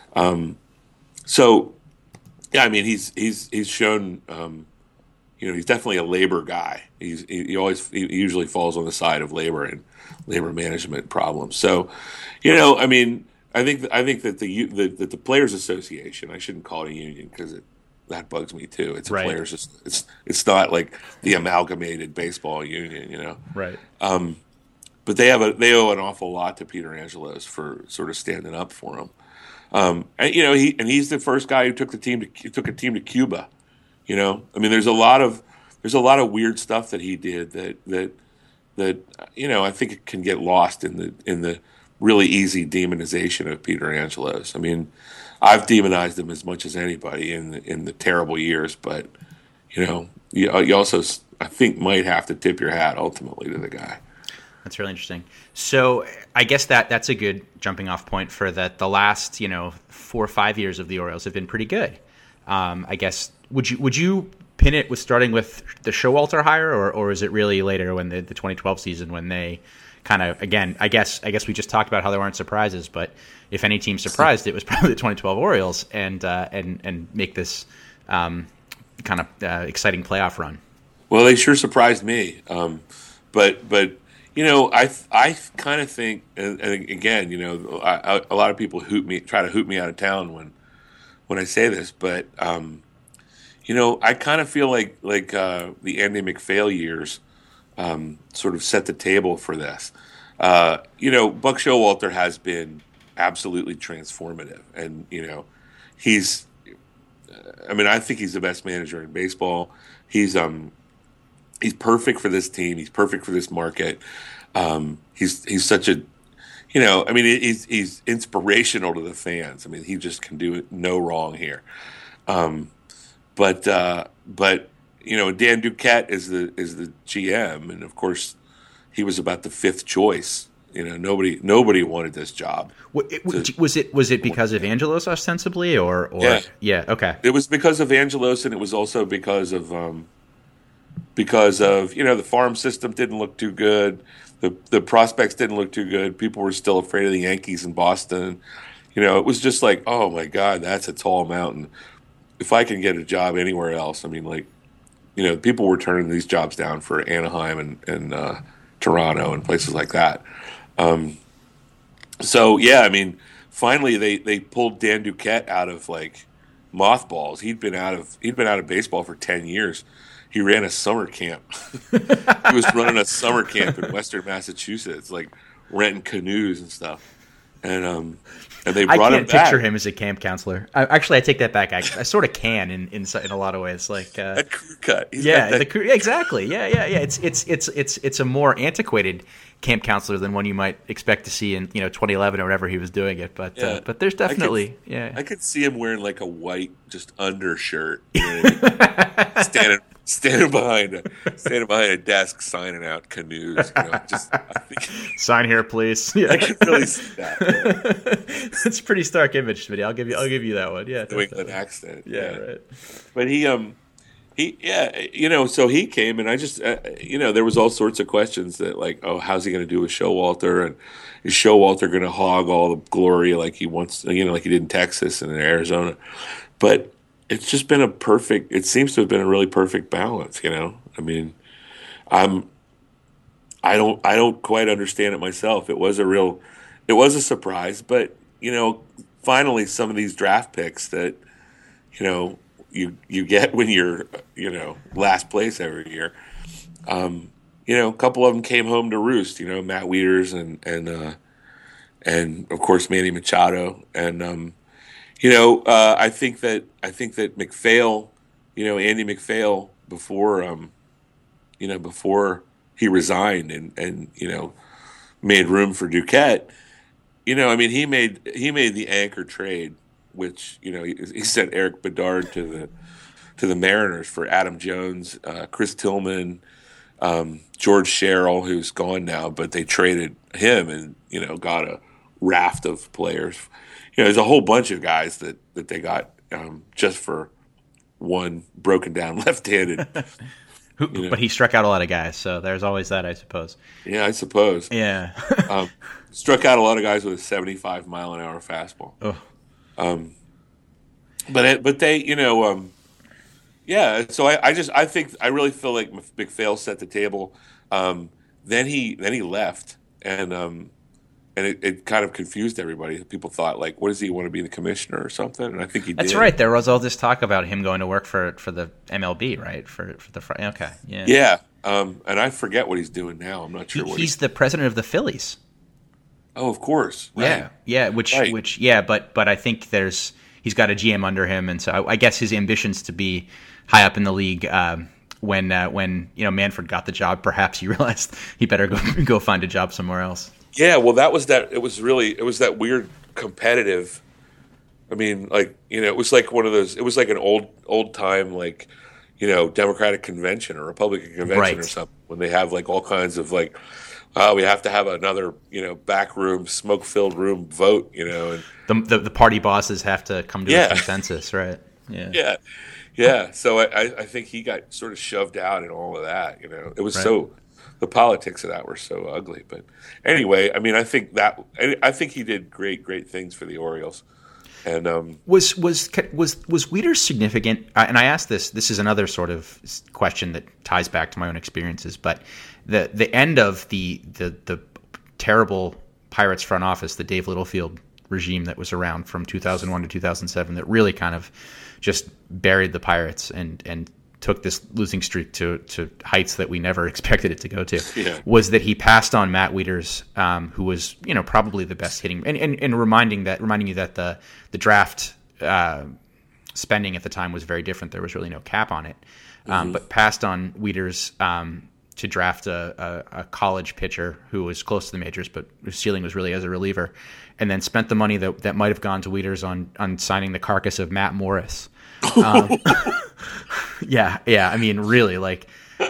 So yeah, I mean he's shown. He's definitely a labor guy. He usually falls on the side of labor and labor management problems. So, I mean, I think that the Players Association, I shouldn't call it a union because that bugs me too. It's a right. players. It's not like the amalgamated baseball union, Right. But they owe an awful lot to Peter Angelos for sort of standing up for him. And he's the first guy who took a team to Cuba. I mean, there's a lot of weird stuff that he did that I think it can get lost in the really easy demonization of Peter Angelos. I mean, I've demonized him as much as anybody in the terrible years, but you also, I think, might have to tip your hat ultimately to the guy. That's really interesting. So I guess that's a good jumping off point for that. The last 4 or 5 years of the Orioles have been pretty good. I guess would you pin it with starting with the Showalter hire, or is it really later when the 2012 season when they kind of, again, I guess we just talked about how there weren't surprises, but if any team surprised, it was probably the 2012 Orioles and make this kind of exciting playoff run. Well, they sure surprised me, but I kind of think, and again, a lot of people try to hoot me out of town when I say this, but I kind of feel like the Andy MacPhail years sort of set the table for this. Buck Showalter has been absolutely transformative, and he's. I mean, I think he's the best manager in baseball. He's perfect for this team. He's perfect for this market. He's such a. I mean, he's inspirational to the fans. I mean, he just can do no wrong here. But Dan Duquette is the GM, and of course, he was about the fifth choice. Nobody wanted this job. Was it because of Angelos ostensibly, or yeah, okay. It was because of Angelos, and it was also because of the farm system didn't look too good. The prospects didn't look too good. People were still afraid of the Yankees in Boston. It was just like, oh my God, that's a tall mountain. If I can get a job anywhere else, I mean, people were turning these jobs down for Anaheim and Toronto and places like that. So yeah, I mean, finally they pulled Dan Duquette out of mothballs. He'd been out of baseball for 10 years. He ran a summer camp. He was running a summer camp in Western Massachusetts, renting canoes and stuff. And they brought him back. I can't picture him as a camp counselor. I take that back. I sort of can in a lot of ways. A crew cut. Exactly. Yeah. It's a more antiquated camp counselor than one you might expect to see in 2011 or whatever he was doing it. But there's definitely I could see him wearing a white just undershirt, standing behind a desk signing out canoes. I think, sign here, please. Yeah. I could really see that. It's a pretty stark image, Smitty. I'll give you that one. Yeah, New England accent. Yeah, right. But so he came, and I just, there was all sorts of questions that how's he going to do with Showalter, and is Showalter going to hog all the glory like he wants, like he did in Texas and in Arizona? But it's just been it seems to have been a really perfect balance, I mean, I don't quite understand it myself. It was a surprise, but finally some of these draft picks that, you get when you're, last place every year. A couple of them came home to roost, Matt Wieters and of course Manny Machado. And, I think that MacPhail, Andy MacPhail before he resigned and made room for Duquette, I mean, he made the anchor trade, which he sent Eric Bedard to the Mariners for Adam Jones, Chris Tillman, George Sherrill, who's gone now, but they traded him and got a raft of players. There's a whole bunch of guys that they got just for one broken down left-handed. But he struck out a lot of guys, so there's always that, I suppose. Yeah, I suppose. Yeah. Struck out a lot of guys with a 75-mile-an-hour fastball. Oh. But they, yeah. So I think I really feel like MacPhail set the table. Then he left, and it kind of confused everybody. People thought, like, what does he want to be, the commissioner or something? And I think he did. That's right. There was all this talk about him going to work for the MLB, right? For the okay, yeah. Yeah. And I forget what he's doing now. I'm not sure what he's the president of the Phillies. Oh, of course. Right. Yeah. Which yeah, but I think he's got a GM under him, and so I guess his ambitions to be high up in the league. When Manfred got the job, perhaps he realized he better go find a job somewhere else. Yeah, well, that was that. It was that weird competitive. I mean, like, it was like one of those. It was like an old time, like, Democratic convention or Republican convention, right, or something, when they have like all kinds of like, we have to have another back room, smoke filled room vote, and the party bosses have to come to a consensus, right? Yeah. Yeah. So I think he got sort of shoved out in all of that. It was right. The politics of that were so ugly. But anyway, I mean, I think he did great things for the Orioles. And was Wieters significant? And I asked this. This is another sort of question that ties back to my own experiences. But the end of the terrible Pirates front office, the Dave Littlefield regime that was around from 2001 to 2007, that really kind of just buried the Pirates and took this losing streak to heights that we never expected it to go to, was that he passed on Matt Wieters, who was probably the best hitting, and reminding you that the draft spending at the time was very different. There was really no cap on it, but passed on Wieters to draft a college pitcher who was close to the majors, but whose ceiling was really as a reliever, and then spent the money that might have gone to Wieters on signing the carcass of Matt Morris. Yeah. I mean, really, like,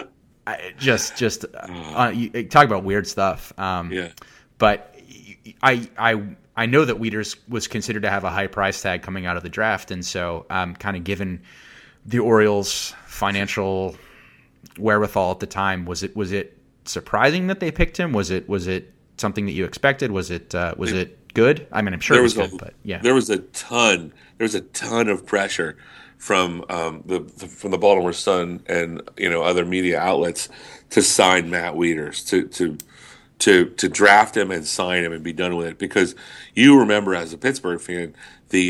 you talk about weird stuff. But I know that Wieters was considered to have a high price tag coming out of the draft, and so kind of given the Orioles' financial wherewithal at the time, was it surprising that they picked him? Was it something that you expected? Was it good? I mean, I'm sure it was good, but yeah, there was a ton of pressure from the Baltimore Sun and other media outlets to sign Matt Wieters, to draft him and sign him and be done with it, because you remember, as a Pittsburgh fan, the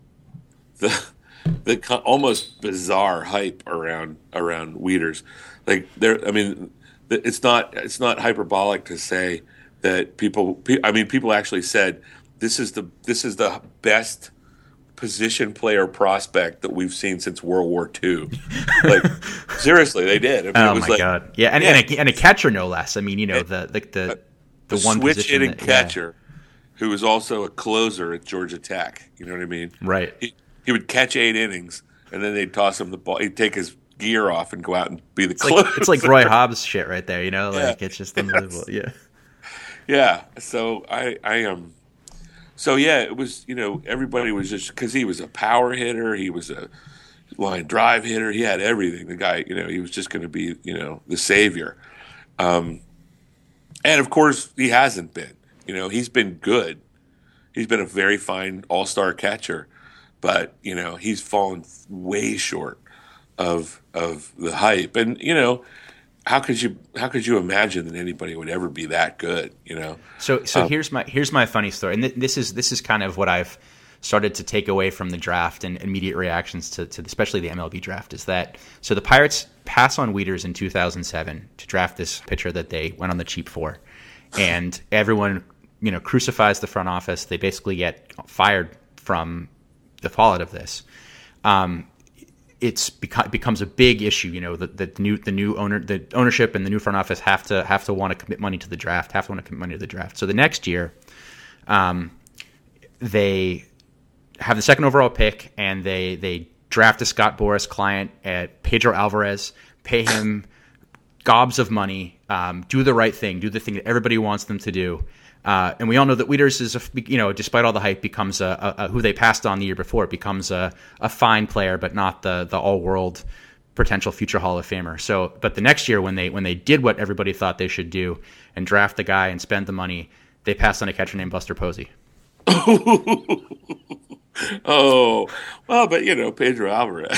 almost bizarre hype around Wieters. Like, I mean, it's not hyperbolic to say that people actually said this is the best position player prospect that we've seen since World War II. Like, seriously, they did. I mean, it was God! Yeah, and a catcher, no less. I mean, the one switch hitting catcher who was also a closer at Georgia Tech. You know what I mean? Right. He would catch 8 innings, and then they'd toss him the ball. He'd take his gear off and go out and be the closer. It's like Roy Hobbs shit right there. Like, it's just unbelievable. Yeah. Yeah. So I am. So yeah, it was, everybody was just, because he was a power hitter, he was a line drive hitter, he had everything. The guy, he was just going to be, the savior. And of course, he hasn't been. He's been good. He's been a very fine all-star catcher, but he's fallen way short of the hype. And how could you imagine that anybody would ever be that good? So here's my funny story, and this is kind of what I've started to take away from the draft and immediate reactions to especially the MLB draft, is that so the Pirates pass on Wieters in 2007 to draft this pitcher that they went on the cheap for, and everyone crucifies the front office. They basically get fired from the fallout of this. It becomes a big issue. The new owner, the ownership, and the new front office have to want to commit money to the draft. So the next year, they have the second overall pick, and they draft a Scott Boras client at Pedro Alvarez, pay him gobs of money, do the right thing, do the thing that everybody wants them to do, And we all know that Wieters is, despite all the hype, becomes a who they passed on the year before. It becomes a fine player, but not the all-world potential future Hall of Famer. So, but the next year when they did what everybody thought they should do and draft the guy and spend the money, they passed on a catcher named Buster Posey. Oh, well, but Pedro Alvarez.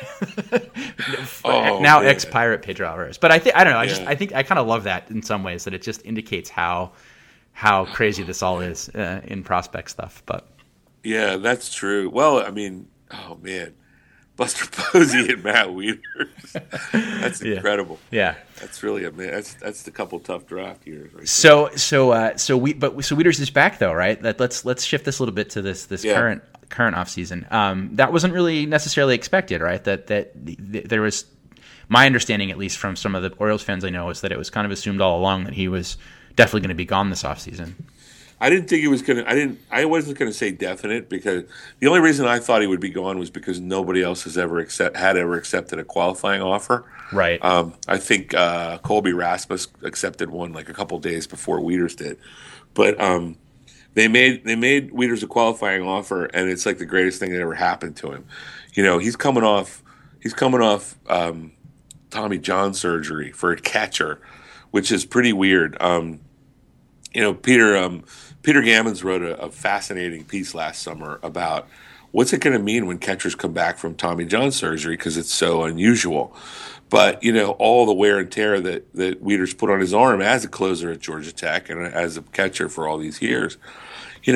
Now ex-Pirate Pedro Alvarez. But I don't know. I think I kind of love that in some ways, that it just indicates how crazy this all is in prospect stuff. But yeah, that's true. Well, I mean, oh man, Buster Posey and Matt Wieters. That's incredible. Yeah. That's really that's the couple tough draft years. Right so Wieters is back though, right? Let's shift this a little bit to this current offseason. That wasn't really necessarily expected, right? That there was, my understanding, at least from some of the Orioles fans I know, is that it was kind of assumed all along that he was definitely going to be gone this offseason. I didn't think he was going to. I wasn't going to say definite, because the only reason I thought he would be gone was because nobody else has ever accepted a qualifying offer. Right. I think Colby Rasmus accepted one like a couple days before Wieters did, but they made Wieters a qualifying offer, and it's like the greatest thing that ever happened to him. He's coming off Tommy John surgery for a catcher, which is pretty weird. Peter Gammons wrote a fascinating piece last summer about what's it going to mean when catchers come back from Tommy John surgery, because it's so unusual. But, all the wear and tear that Wieters put on his arm as a closer at Georgia Tech and as a catcher for all these years, who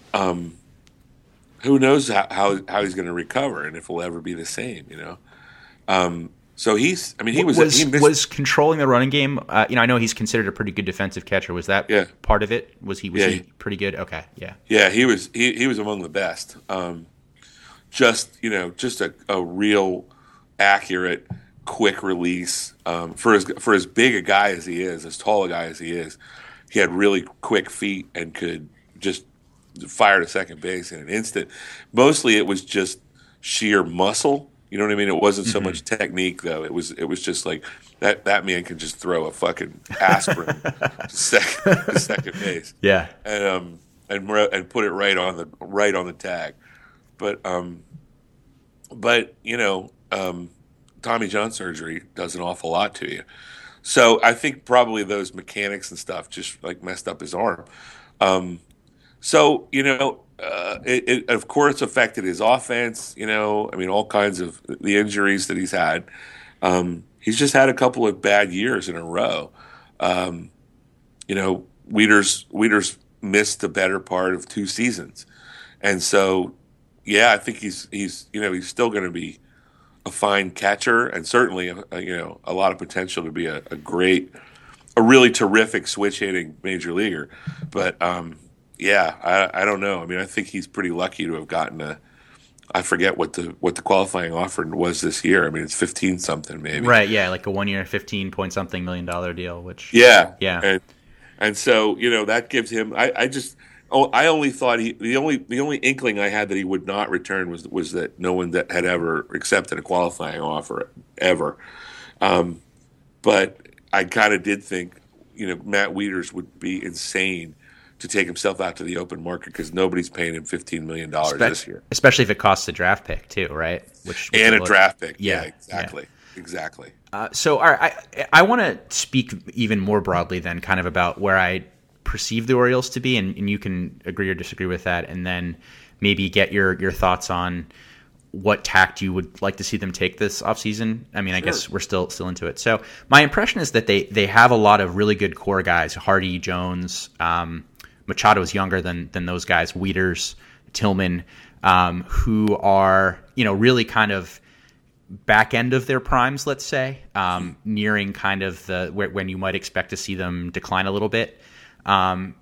knows how he's going to recover and if he'll ever be the same, So he was controlling the running game. I know he's considered a pretty good defensive catcher. Was that part of it? Was he pretty good? Okay, yeah. Yeah, he was among the best. Just a real accurate, quick release. For as big a guy as he is, as tall a guy as he is, he had really quick feet and could just fire to second base in an instant. Mostly it was just sheer muscle. You know what I mean? It wasn't so much technique, though. It was just like that man can just throw a fucking aspirin to second base. Yeah. And put it right on the tag. But Tommy John surgery does an awful lot to you. So I think probably those mechanics and stuff just like messed up his arm. It of course affected his offense, all kinds of the injuries that he's had. He's just had a couple of bad years in a row. Wieters missed the better part of 2 seasons. And so, I think he's still going to be a fine catcher, and certainly, a lot of potential to be a really terrific switch hitting major leaguer. But, I don't know. I mean, I think he's pretty lucky to have gotten I forget what the qualifying offer was this year. I mean, it's 15 something maybe. Right. Yeah, like a 1 year, $15 point something $million deal. Which yeah. And so that gives him. I only thought the only inkling I had that he would not return was that no one that had ever accepted a qualifying offer ever. But I kind of did think Matt Wieters would be insane to take himself out to the open market, because nobody's paying him $15 million this year. Especially if it costs a draft pick too, right? Which and a draft pick. Yeah, exactly. Yeah. Exactly. So all right, I want to speak even more broadly then kind of about where I perceive the Orioles to be, and you can agree or disagree with that, and then maybe get your thoughts on what tact you would like to see them take this offseason. I mean, I guess we're still into it. So my impression is that they have a lot of really good core guys, Hardy, Jones, Machado is younger than those guys, Wieters, Tillman, who are, really kind of back end of their primes, let's say, nearing kind of when you might expect to see them decline a little bit. And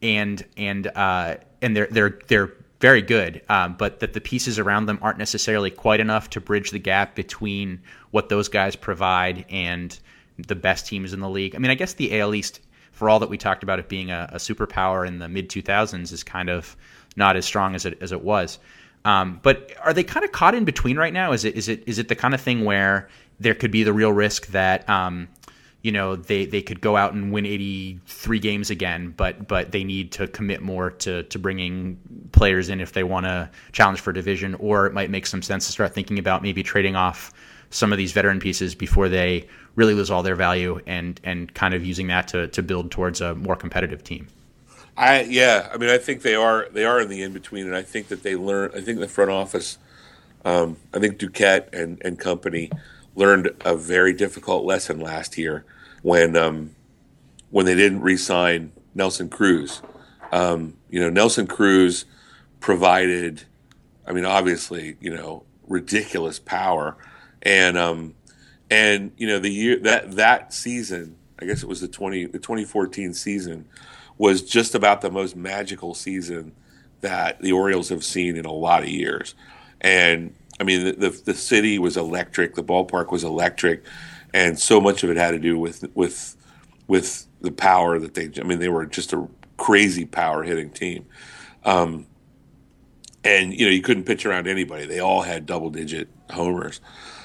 they're very good, but that the pieces around them aren't necessarily quite enough to bridge the gap between what those guys provide and the best teams in the league. I mean, I guess the AL East, for all that we talked about it being a superpower in the mid-2000s, is kind of not as strong as it was. But are they kind of caught in between right now? Is it the kind of thing where there could be the real risk that they could go out and win 83 games again, but they need to commit more to bringing players in if they want to challenge for division, or it might make some sense to start thinking about maybe trading off some of these veteran pieces before they really lose all their value, and kind of using that to build towards a more competitive team. I think they are in the in between, and I think that I think the front office, I think Duquette and company learned a very difficult lesson last year when they didn't re-sign Nelson Cruz. Nelson Cruz provided, obviously, ridiculous power, and the year that season, I guess it was the 2014 season, was just about the most magical season that the Orioles have seen in a lot of years. And the city was electric, the ballpark was electric, and so much of it had to do with the power that they were just a crazy power hitting team. And you couldn't pitch around anybody. They all had double digit homers.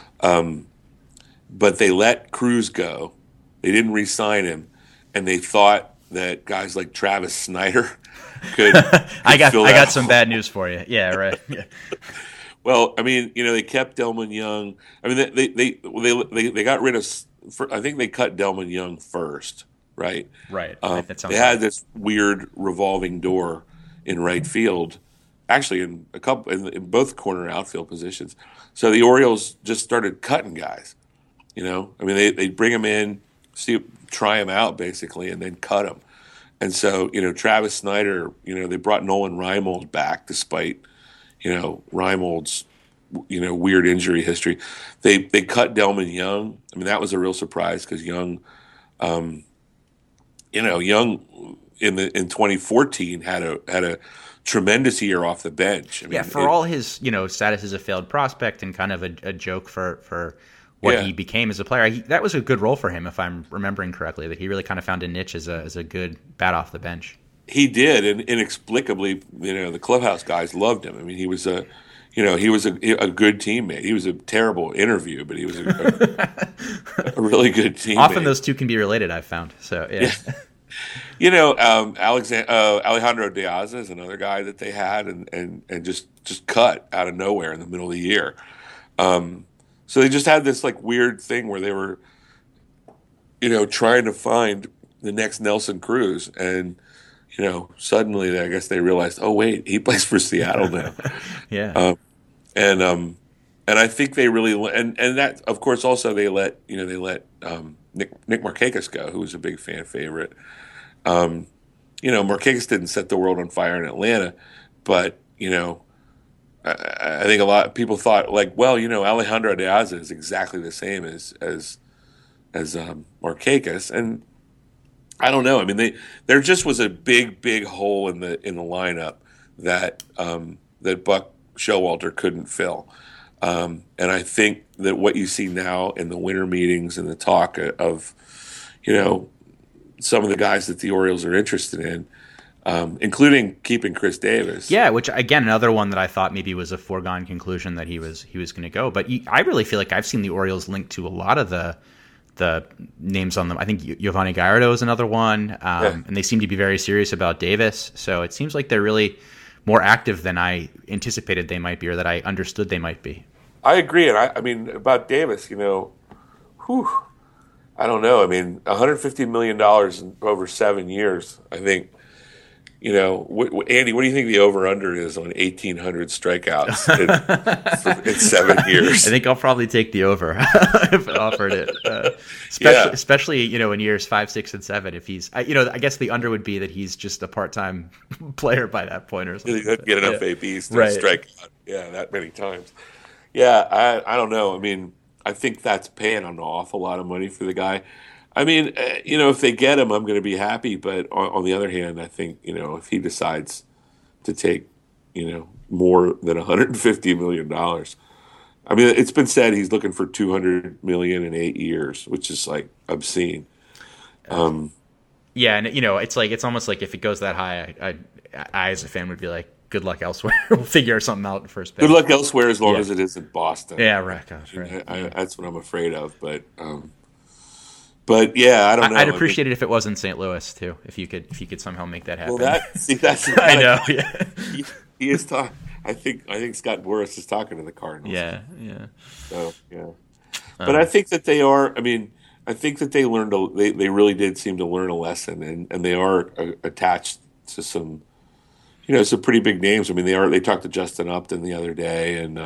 But they let Cruz go. They didn't re-sign him, and they thought that guys like Travis Snyder could I got some bad news for you. Yeah, right. Yeah. Well, they kept Delmon Young. They got rid of. I think they cut Delmon Young first, right? Right. They had this weird revolving door in right field, actually in both corner outfield positions. So the Orioles just started cutting guys. They'd bring them in, try them out basically, and then cut them. And so, Travis Snyder, they brought Nolan Reimold back despite, Reimold's, weird injury history. They cut Delmon Young. That was a real surprise because Young, Young in 2014 had a tremendous year off the bench. For all his, status as a failed prospect and kind of a joke for what he became as a player, that was a good role for him, if I'm remembering correctly, that he really kind of found a niche as a good bat off the bench. He did, and inexplicably, the clubhouse guys loved him. He was a good teammate. He was a terrible interview, but he was a really good teammate. Often those two can be related, I've found. So yeah. Alejandro Diaz is another guy that they had and just cut out of nowhere in the middle of the year. So they just had this weird thing where they were, trying to find the next Nelson Cruz, and suddenly I guess they realized, oh wait, he plays for Seattle now. Yeah. And I think they really and that of course also they let Nick Markakis go, who was a big fan favorite. Markakis didn't set the world on fire in Atlanta, but I think a lot of people thought Alejandro Diaz is exactly the same as Markakis, and I don't know. There just was a big hole in the lineup that Buck Showalter couldn't fill, and I think that what you see now in the winter meetings and the talk of some of the guys that the Orioles are interested in. Including keeping Chris Davis. Yeah, which again, another one that I thought maybe was a foregone conclusion that he was going to go. But I really feel like I've seen the Orioles linked to a lot of the names on them. I think Giovanni Gallardo is another one, and they seem to be very serious about Davis. So it seems like they're really more active than I anticipated they might be, or that I understood they might be. I agree, and about Davis, I don't know. $150 million over 7 years. I think. Andy, what do you think the over-under is on 1,800 strikeouts in 7 years? I think I'll probably take the over if it offered it. Especially in years 5, 6, and 7. If he's, I guess the under would be that he's just a part-time player by that point or something. He doesn't get enough ABs to strike out, that many times. Yeah, I don't know. I think that's paying an awful lot of money for the guy. If they get him, I'm going to be happy. But on the other hand, I think, if he decides to take, more than $150 million, it's been said he's looking for $200 million in 8 years, which is obscene. Yeah, and it's almost like if it goes that high, I as a fan would be like, good luck elsewhere. We'll figure something out first. Good luck elsewhere as long as it isn't Boston. Yeah, right. Gosh, right. That's what I'm afraid of. But But yeah, I don't know. I'd appreciate it if it was in St. Louis too. If you could somehow make that happen. Well, that's I know. Yeah. He is talking. I think Scott Boras is talking to the Cardinals. Yeah. So yeah, but I think that they are. I mean, I think that they learned. They really did seem to learn a lesson, and they are attached to some, some pretty big names. I mean, they talked to Justin Upton the other day, and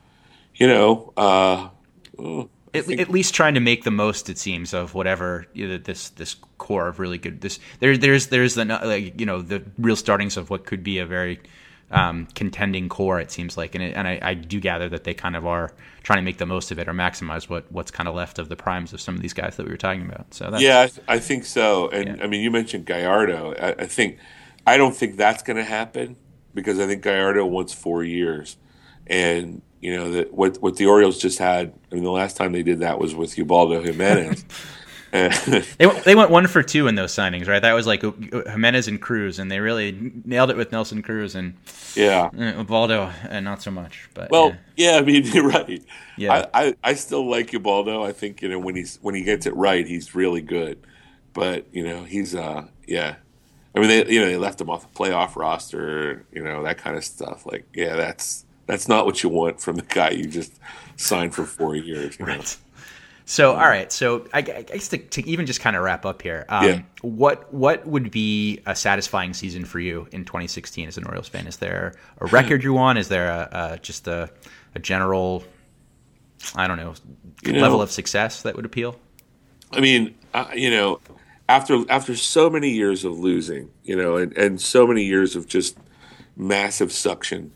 At least trying to make the most, it seems, of whatever this core of really good. There's the real startings of what could be a very contending core. It seems like, and I do gather that they kind of are trying to make the most of it or maximize what's kind of left of the primes of some of these guys that we were talking about. So I think so. And I mean, you mentioned Gallardo. I don't think that's going to happen because I think Gallardo wants 4 years, and what the Orioles just had. I mean, the last time they did that was with Ubaldo Jimenez. They went 1 for 2 in those signings, right? That was like Jimenez and Cruz, and they really nailed it with Nelson Cruz and Ubaldo, and not so much. But I mean, you're right. Yeah, I still like Ubaldo. I think when he gets it right, he's really good. But he's I mean, they left him off the playoff roster, that kind of stuff. Like, that's not what you want from the guy you just signed for 4 years. Right. So, all right. So, I guess to even just kind of wrap up here, what would be a satisfying season for you in 2016 as an Orioles fan? Is there a record you want? Is there just a general, I don't know, level of success that would appeal? I mean, after so many years of losing, and so many years of just massive suction,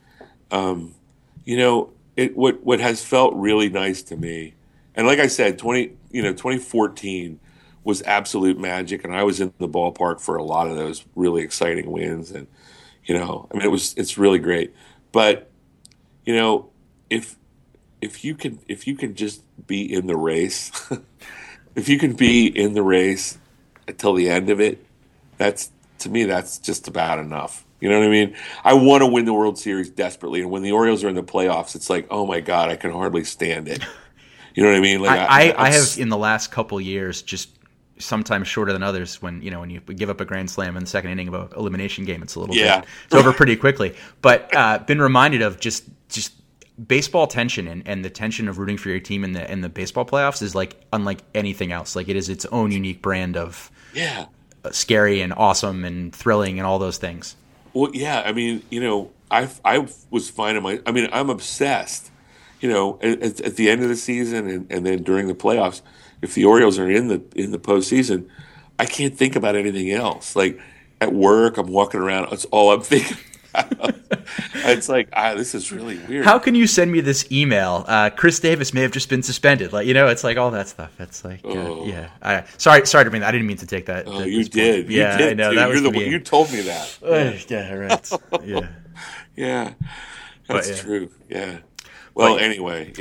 what has felt really nice to me. And like I said, 2014 was absolute magic, and I was in the ballpark for a lot of those really exciting wins. And it's really great. But if you can just be in the race, if you can be in the race until the end of it, that's just about enough. You know what I mean? I want to win the World Series desperately, and when the Orioles are in the playoffs, it's like, oh my God, I can hardly stand it. You know what I mean? Like I have in the last couple years, just sometimes shorter than others, when you give up a grand slam in the second inning of an elimination game, it's a little bit, it's over pretty quickly. But been reminded of just baseball tension and the tension of rooting for your team in the baseball playoffs is like unlike anything else. Like it is its own unique brand of scary and awesome and thrilling and all those things. Well, yeah, I mean, I was fine I'm obsessed. At the end of the season and then during the playoffs, if the Orioles are in the postseason, I can't think about anything else. Like at work, I'm walking around, that's all I'm thinking about. It's like, this is really weird. How can you send me this email? Chris Davis may have just been suspended. Like, it's like all that stuff. It's like, sorry to bring that. I didn't mean to take that. Oh, you did. Yeah, you did, I know. Too. That was you told me that. Yeah, right. Yeah. Yeah, that's true. Yeah. Well, anyway,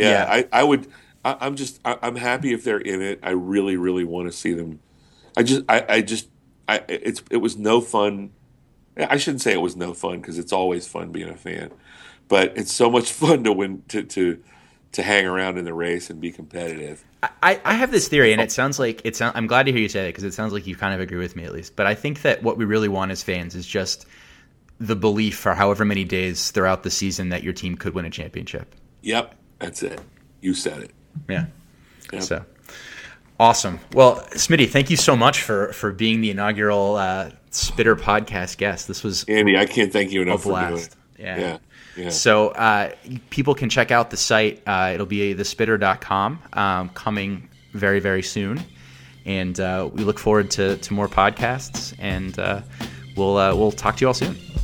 I'm happy if they're in it. I really, really want to see them. It was no fun. I shouldn't say it was no fun because it's always fun being a fan, but it's so much fun to win, to hang around in the race and be competitive. I have this theory, and it sounds like I'm glad to hear you say it because it sounds like you kind of agree with me at least. But I think that what we really want as fans is just the belief for however many days throughout the season that your team could win a championship. Yep, that's it. You said it. Yeah. Yep. So awesome. Well, Smitty, thank you so much for being the inaugural Spitter podcast guest. This was Andy. I can't thank you enough for doing it. Yeah. So people can check out the site. It'll be thespitter.com coming very, very soon, and we look forward to more podcasts. And we'll talk to you all soon.